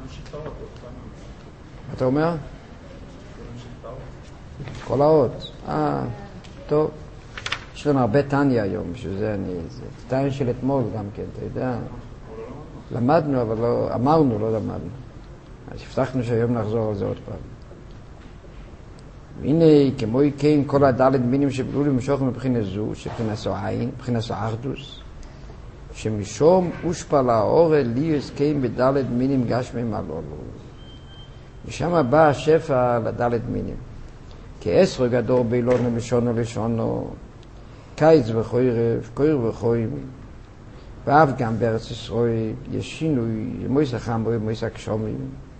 אתה אומר? כל האות. טוב. יש לנו הרבה טניה היום, שזה זה טניה של אתמול גם כן, אתה יודע. למדנו, אבל לא, אמרנו, לא למדנו. אז הבטחנו שהיום נחזור על זה עוד פעם. והנה, כמו כן, כל הדלת מינים שבלולים משוך מבחינת זו, שבחינתו עין, מבחינתו אחדוס, שמשום הושפע לאור ליוס כן בדלת מינים גשמים הללו. משם בא השפע לדלת מינים. כעשרה גדור בילונו לשונו לשונו, קיץ וחורף, קור וחוים, ואף גם בארץ ישראל יש שינוי, מויס החמור, מויס הקשומים.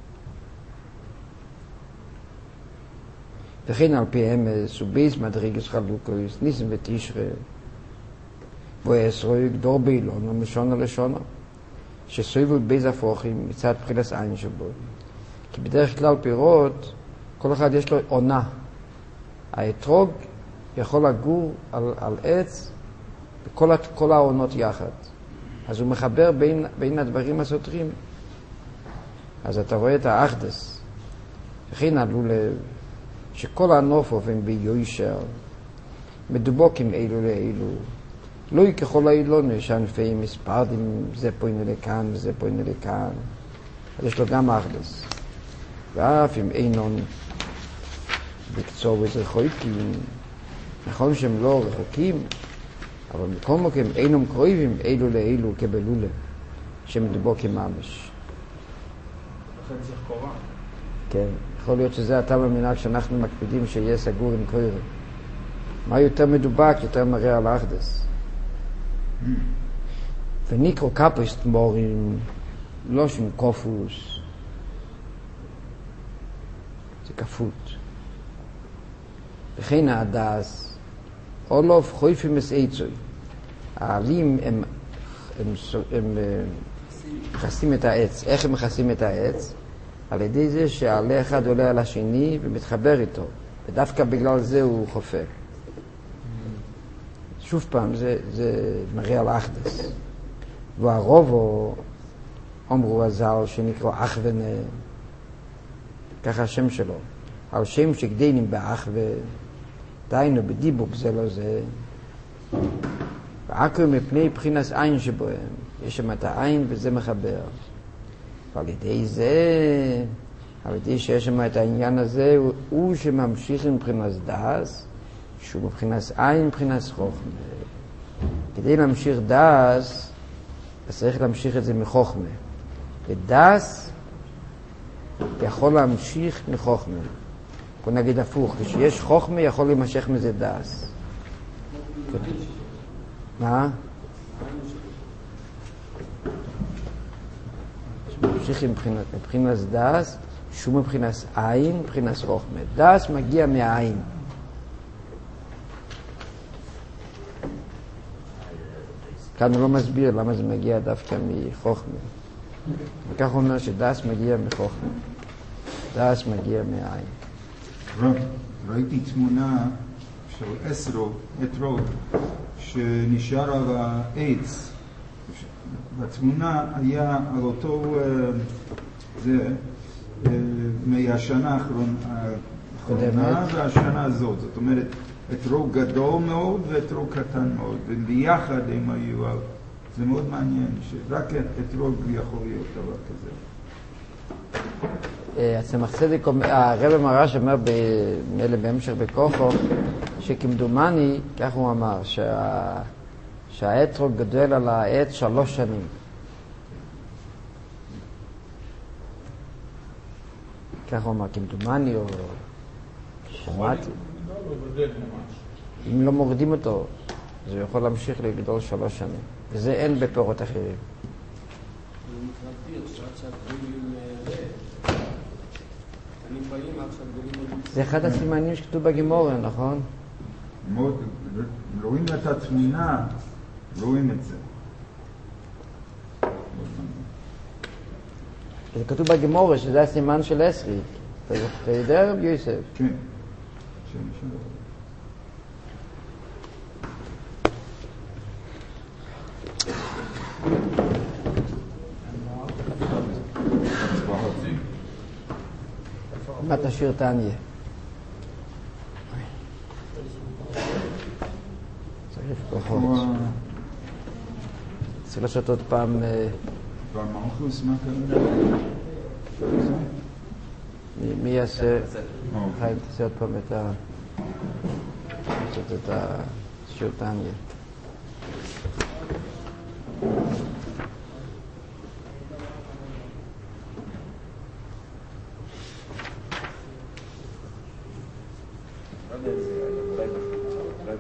וכן על פי אמס ובייס מדרגס חלוקוס, ניסים ותשרה, ועשרה גדור בילונו לשונו לשונו, שסויבו בייס הפוכים מצד בחילס עין שבו. כי בדרך כלל פירות, כל אחד יש לו עונה. האתרוג יכול לגור על עץ בכל העונות יחד. אז הוא מחבר בין הדברים הסותרים. אז אתה רואה את האחדס. וכן עלו לב שכל הנופות הם ביושר, מדובוקים אילו לאילו. לא ככל האילון יש ענפי מספרדים, זה פוינו לכאן וזה פוינו לכאן. אז יש לו גם אחדס. ואף אם אינון בקצור וזה חויקים, נכון שהם לא רחוקים, אבל מכל מוקם אינם קרובים אילו לאילו כבלולה, שמדובו כממש. לכן צריך קורה. כן, יכול להיות שזה הטעם המנהג שאנחנו מקפידים שיהיה סגור עם קורא. מה יותר מדובק, יותר מראה על האחדס. וניקרו קפוסט מורים, לא שום קופוס, זה כפות. וכן ההדס, אולוף חויפים מסעיצוי. העלים הם מכסים את העץ. איך הם מכסים את העץ? על ידי זה שעלה אחד עולה על השני ומתחבר איתו. ודווקא בגלל זה הוא חופר. שוב פעם, זה מראה על אחדס. והרובו, אמרו הזל, שנקרא אחוונה, ככה השם שלו. על שם שגדלים באחווה, דיינו בדיבוק זה לא זה. ועקרו מפני בחינס עין שבוהם. יש שם את העין וזה מחבר. ועל ידי זה, על ידי שיש שם את העניין הזה, הוא שממשיך עם בחינס דס, שהוא מבחינס עין, מבחינס חוכמה. כדי להמשיך דס, אז צריך להמשיך את זה מחוכמה. ודס יכול להמשיך מחוכמה. בוא נגיד הפוך, כשיש חוכמה יכול להימשך מזה דס. מה? ממשיך מבחינת דס, שהוא מבחינת עין, מבחינת חוכמה. דס מגיע מהעין. כאן הוא לא מסביר למה זה מגיע דווקא מחוכמה. וכך הוא אומר שדס מגיע מחוכמה. דס מגיע מהעין. ראיתי תמונה של אתרוג שנשאר על העץ. בתמונה היה על אותו מהשנה האחרונה והשנה הזאת. זאת אומרת, אתרוג גדול מאוד ואתרוג קטן מאוד. וביחד הם היו, זה מאוד מעניין שרק אתרוג יכול להיות דבר כזה. הצמח צדק, הרב מרש אומר בהמשך בכוחו, שכמדומני, כך הוא אמר, שהאתרוג גדל על העץ 3 שנים. כך הוא אמר, כמדומני או שמעתי. אם לא מורדים אותו, אז הוא יכול להמשיך לגדול 3 שנים. וזה אין בפירות אחרים. זה אחד הסימנים שכתוב בגימורה, נכון? רואים את התמונה, רואים את זה. זה כתוב בגימורה, שזה הסימן של אסרי. אתה יודע, רב יוסף? כן. מה תשאיר תעניה? כוחות. צריך לעשות עוד פעם... במלכוס, מה קרה? מי יעשה? חיים, תעשה עוד פעם את ה... לעשות את השיעור תניא. לא יודע, זה אולי